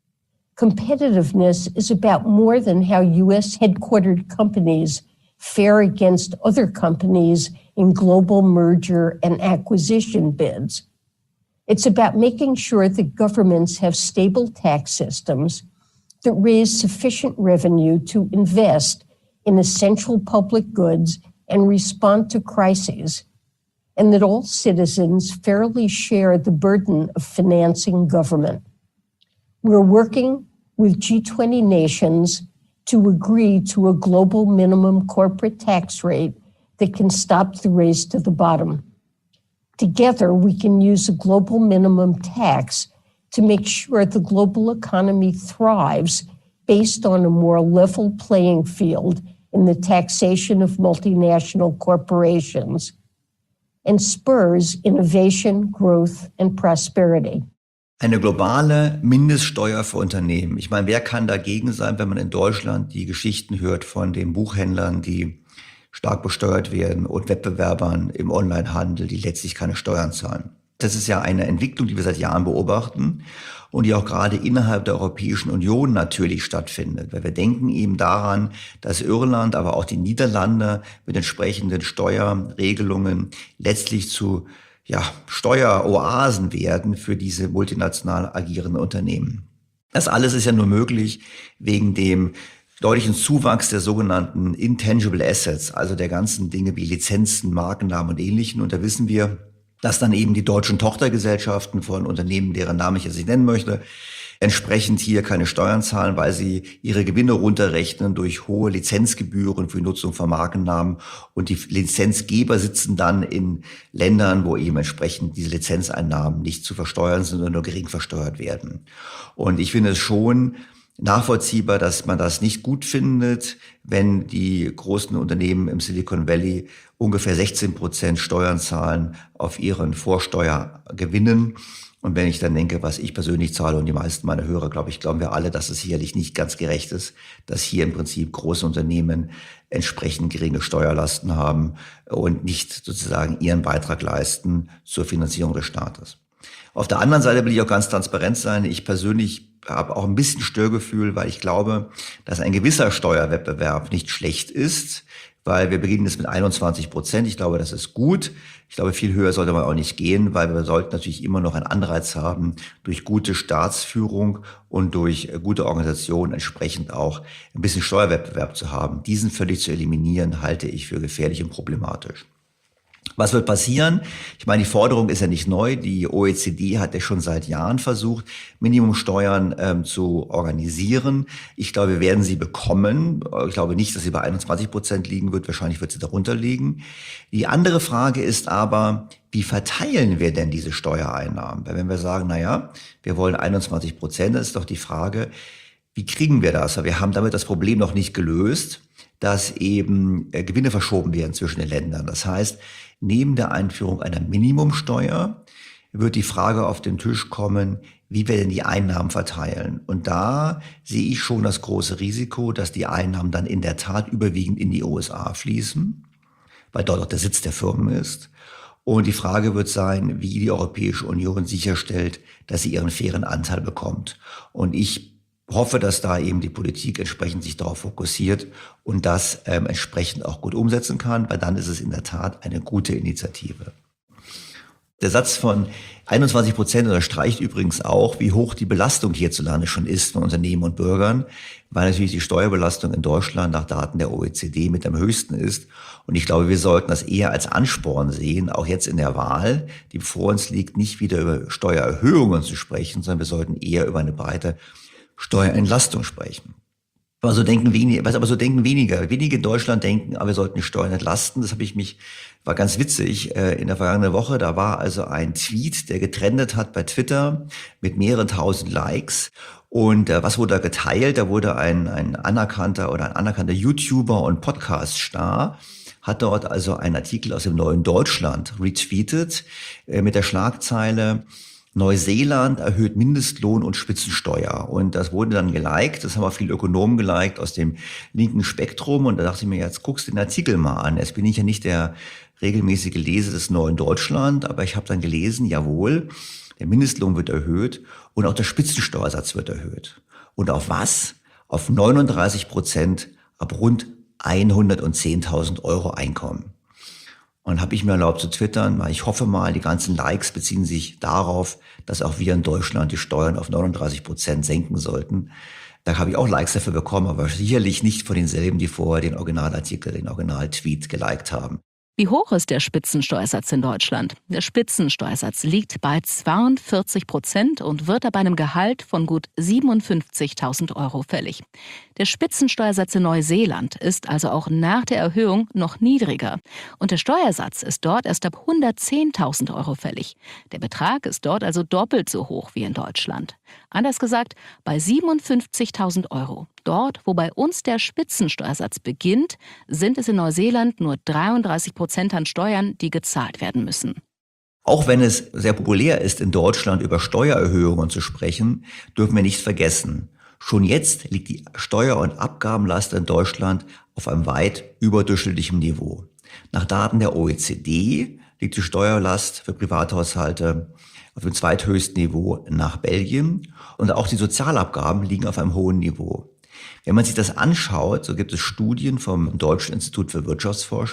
Competitiveness is about more than how U S headquartered companies fare against other companies in global merger and acquisition bids. It's about making sure that governments have stable tax systems that raise sufficient revenue to invest in essential public goods and respond to crises, and that all citizens fairly share the burden of financing government. We're working with G twenty nations to agree to a global minimum corporate tax rate that can stop the race to the bottom. Together, we can use a global minimum tax to make sure the global economy thrives based on a more level playing field in the taxation of multinational corporations, and spurs innovation, growth, and prosperity. Eine globale Mindeststeuer für Unternehmen. Ich meine, wer kann dagegen sein, wenn man in Deutschland die Geschichten hört von den Buchhändlern, die stark besteuert werden, und Wettbewerbern im Onlinehandel, die letztlich keine Steuern zahlen. Das ist ja eine Entwicklung, die wir seit Jahren beobachten und die auch gerade innerhalb der Europäischen Union natürlich stattfindet. Weil wir denken eben daran, dass Irland, aber auch die Niederlande mit entsprechenden Steuerregelungen letztlich zu ja, Steueroasen werden für diese multinational agierenden Unternehmen. Das alles ist ja nur möglich wegen dem deutlichen Zuwachs der sogenannten Intangible Assets, also der ganzen Dinge wie Lizenzen, Markennamen und Ähnlichen. Und da wissen wir, dass dann eben die deutschen Tochtergesellschaften von Unternehmen, deren Namen ich jetzt nicht nennen möchte, entsprechend hier keine Steuern zahlen, weil sie ihre Gewinne runterrechnen durch hohe Lizenzgebühren für die Nutzung von Markennamen. Und die Lizenzgeber sitzen dann in Ländern, wo eben entsprechend diese Lizenzeinnahmen nicht zu versteuern sind, sondern nur gering versteuert werden. Und ich finde es schon nachvollziehbar, dass man das nicht gut findet, wenn die großen Unternehmen im Silicon Valley ungefähr sechzehn Prozent Steuern zahlen auf ihren Vorsteuergewinnen. Und wenn ich dann denke, was ich persönlich zahle und die meisten meiner Hörer, glaube ich, glauben wir alle, dass es sicherlich nicht ganz gerecht ist, dass hier im Prinzip große Unternehmen entsprechend geringe Steuerlasten haben und nicht sozusagen ihren Beitrag leisten zur Finanzierung des Staates. Auf der anderen Seite will ich auch ganz transparent sein. Ich persönlich habe auch ein bisschen Störgefühl, weil ich glaube, dass ein gewisser Steuerwettbewerb nicht schlecht ist, weil wir beginnen jetzt mit einundzwanzig Prozent. Ich glaube, das ist gut. Ich glaube, viel höher sollte man auch nicht gehen, weil wir sollten natürlich immer noch einen Anreiz haben, durch gute Staatsführung und durch gute Organisation entsprechend auch ein bisschen Steuerwettbewerb zu haben. Diesen völlig zu eliminieren, halte ich für gefährlich und problematisch. Was wird passieren? Ich meine, die Forderung ist ja nicht neu. Die O E C D hat ja schon seit Jahren versucht, Minimumsteuern ähm, zu organisieren. Ich glaube, wir werden sie bekommen. Ich glaube nicht, dass sie bei einundzwanzig Prozent liegen wird. Wahrscheinlich wird sie darunter liegen. Die andere Frage ist aber, wie verteilen wir denn diese Steuereinnahmen? Weil wenn wir sagen, na ja, wir wollen einundzwanzig Prozent, dann ist doch die Frage, wie kriegen wir das? Wir haben damit das Problem noch nicht gelöst, dass eben äh, Gewinne verschoben werden zwischen den Ländern. Das heißt, neben der Einführung einer Minimumsteuer wird die Frage auf den Tisch kommen, wie wir denn die Einnahmen verteilen. Und da sehe ich schon das große Risiko, dass die Einnahmen dann in der Tat überwiegend in die U S A fließen, weil dort auch der Sitz der Firmen ist. Und die Frage wird sein, wie die Europäische Union sicherstellt, dass sie ihren fairen Anteil bekommt. Und ich hoffe, dass da eben die Politik entsprechend sich darauf fokussiert und das ähm, entsprechend auch gut umsetzen kann, weil dann ist es in der Tat eine gute Initiative. Der Satz von einundzwanzig Prozent unterstreicht übrigens auch, wie hoch die Belastung hierzulande schon ist von Unternehmen und Bürgern, weil natürlich die Steuerbelastung in Deutschland nach Daten der O E C D mit am höchsten ist. Und ich glaube, wir sollten das eher als Ansporn sehen, auch jetzt in der Wahl, die vor uns liegt, nicht wieder über Steuererhöhungen zu sprechen, sondern wir sollten eher über eine breite Steuerentlastung sprechen. Aber so denken wenige, was aber so denken weniger. Wenige in Deutschland denken, aber wir sollten die Steuern entlasten. Das habe ich mich, war ganz witzig, äh, in der vergangenen Woche, da war also ein Tweet, der getrendet hat bei Twitter mit mehreren tausend Likes. Und äh, was wurde da geteilt? Da wurde ein, ein anerkannter oder ein anerkannter YouTuber und Podcast-Star hat dort also einen Artikel aus dem Neuen Deutschland retweetet äh, mit der Schlagzeile: Neuseeland erhöht Mindestlohn und Spitzensteuer. Und das wurde dann geliked, das haben auch viele Ökonomen geliked aus dem linken Spektrum. Und da dachte ich mir, jetzt guckst du den Artikel mal an. Jetzt bin ich ja nicht der regelmäßige Leser des Neuen Deutschland, aber ich habe dann gelesen, jawohl, der Mindestlohn wird erhöht und auch der Spitzensteuersatz wird erhöht. Und auf was? Auf neununddreißig Prozent ab rund hundertzehntausend Euro Einkommen. Und habe ich mir erlaubt zu twittern, weil ich hoffe mal, die ganzen Likes beziehen sich darauf, dass auch wir in Deutschland die Steuern auf neununddreißig Prozent senken sollten. Da habe ich auch Likes dafür bekommen, aber sicherlich nicht von denselben, die vorher den Originalartikel, den Originaltweet geliked haben. Wie hoch ist der Spitzensteuersatz in Deutschland? Der Spitzensteuersatz liegt bei zweiundvierzig Prozent und wird ab einem Gehalt von gut siebenundfünfzigtausend Euro fällig. Der Spitzensteuersatz in Neuseeland ist also auch nach der Erhöhung noch niedriger. Und der Steuersatz ist dort erst ab hundertzehntausend Euro fällig. Der Betrag ist dort also doppelt so hoch wie in Deutschland. Anders gesagt, bei siebenundfünfzigtausend Euro. Dort, wo bei uns der Spitzensteuersatz beginnt, sind es in Neuseeland nur dreiunddreißig Prozent an Steuern, die gezahlt werden müssen. Auch wenn es sehr populär ist, in Deutschland über Steuererhöhungen zu sprechen, dürfen wir nicht vergessen: Schon jetzt liegt die Steuer- und Abgabenlast in Deutschland auf einem weit überdurchschnittlichen Niveau. Nach Daten der O E C D liegt die Steuerlast für Privathaushalte auf dem zweithöchsten Niveau nach Belgien und auch die Sozialabgaben liegen auf einem hohen Niveau. Wenn man sich das anschaut, so gibt es Studien vom Deutschen Institut für Wirtschaftsforschung,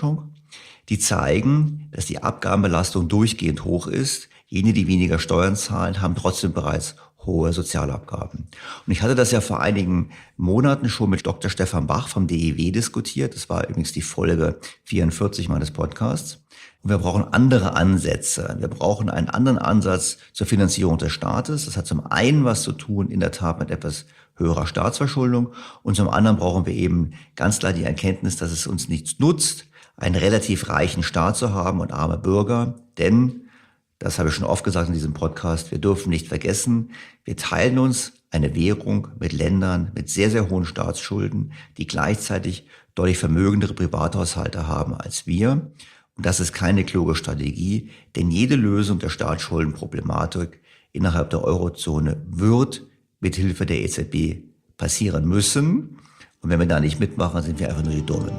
die zeigen, dass die Abgabenbelastung durchgehend hoch ist. Jene, die weniger Steuern zahlen, haben trotzdem bereits hohe Sozialabgaben. Und ich hatte das ja vor einigen Monaten schon mit Doktor Stefan Bach vom D I W diskutiert. Das war übrigens die Folge vierundvierzig meines Podcasts. Und wir brauchen andere Ansätze. Wir brauchen einen anderen Ansatz zur Finanzierung des Staates. Das hat zum einen was zu tun, in der Tat, mit etwas höherer Staatsverschuldung. Und zum anderen brauchen wir eben ganz klar die Erkenntnis, dass es uns nichts nutzt, einen relativ reichen Staat zu haben und arme Bürger. Denn, das habe ich schon oft gesagt in diesem Podcast, wir dürfen nicht vergessen, wir teilen uns eine Währung mit Ländern mit sehr, sehr hohen Staatsschulden, die gleichzeitig deutlich vermögendere Privathaushalte haben als wir. Und das ist keine kluge Strategie, denn jede Lösung der Staatsschuldenproblematik innerhalb der Eurozone wird mit Hilfe der E Z B passieren müssen. Und wenn wir da nicht mitmachen, sind wir einfach nur die Dummen.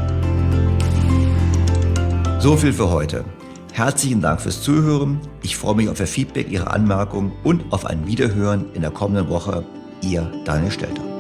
So viel für heute. Herzlichen Dank fürs Zuhören. Ich freue mich auf Ihr Feedback, Ihre Anmerkungen und auf ein Wiederhören in der kommenden Woche. Ihr Daniel Stelter.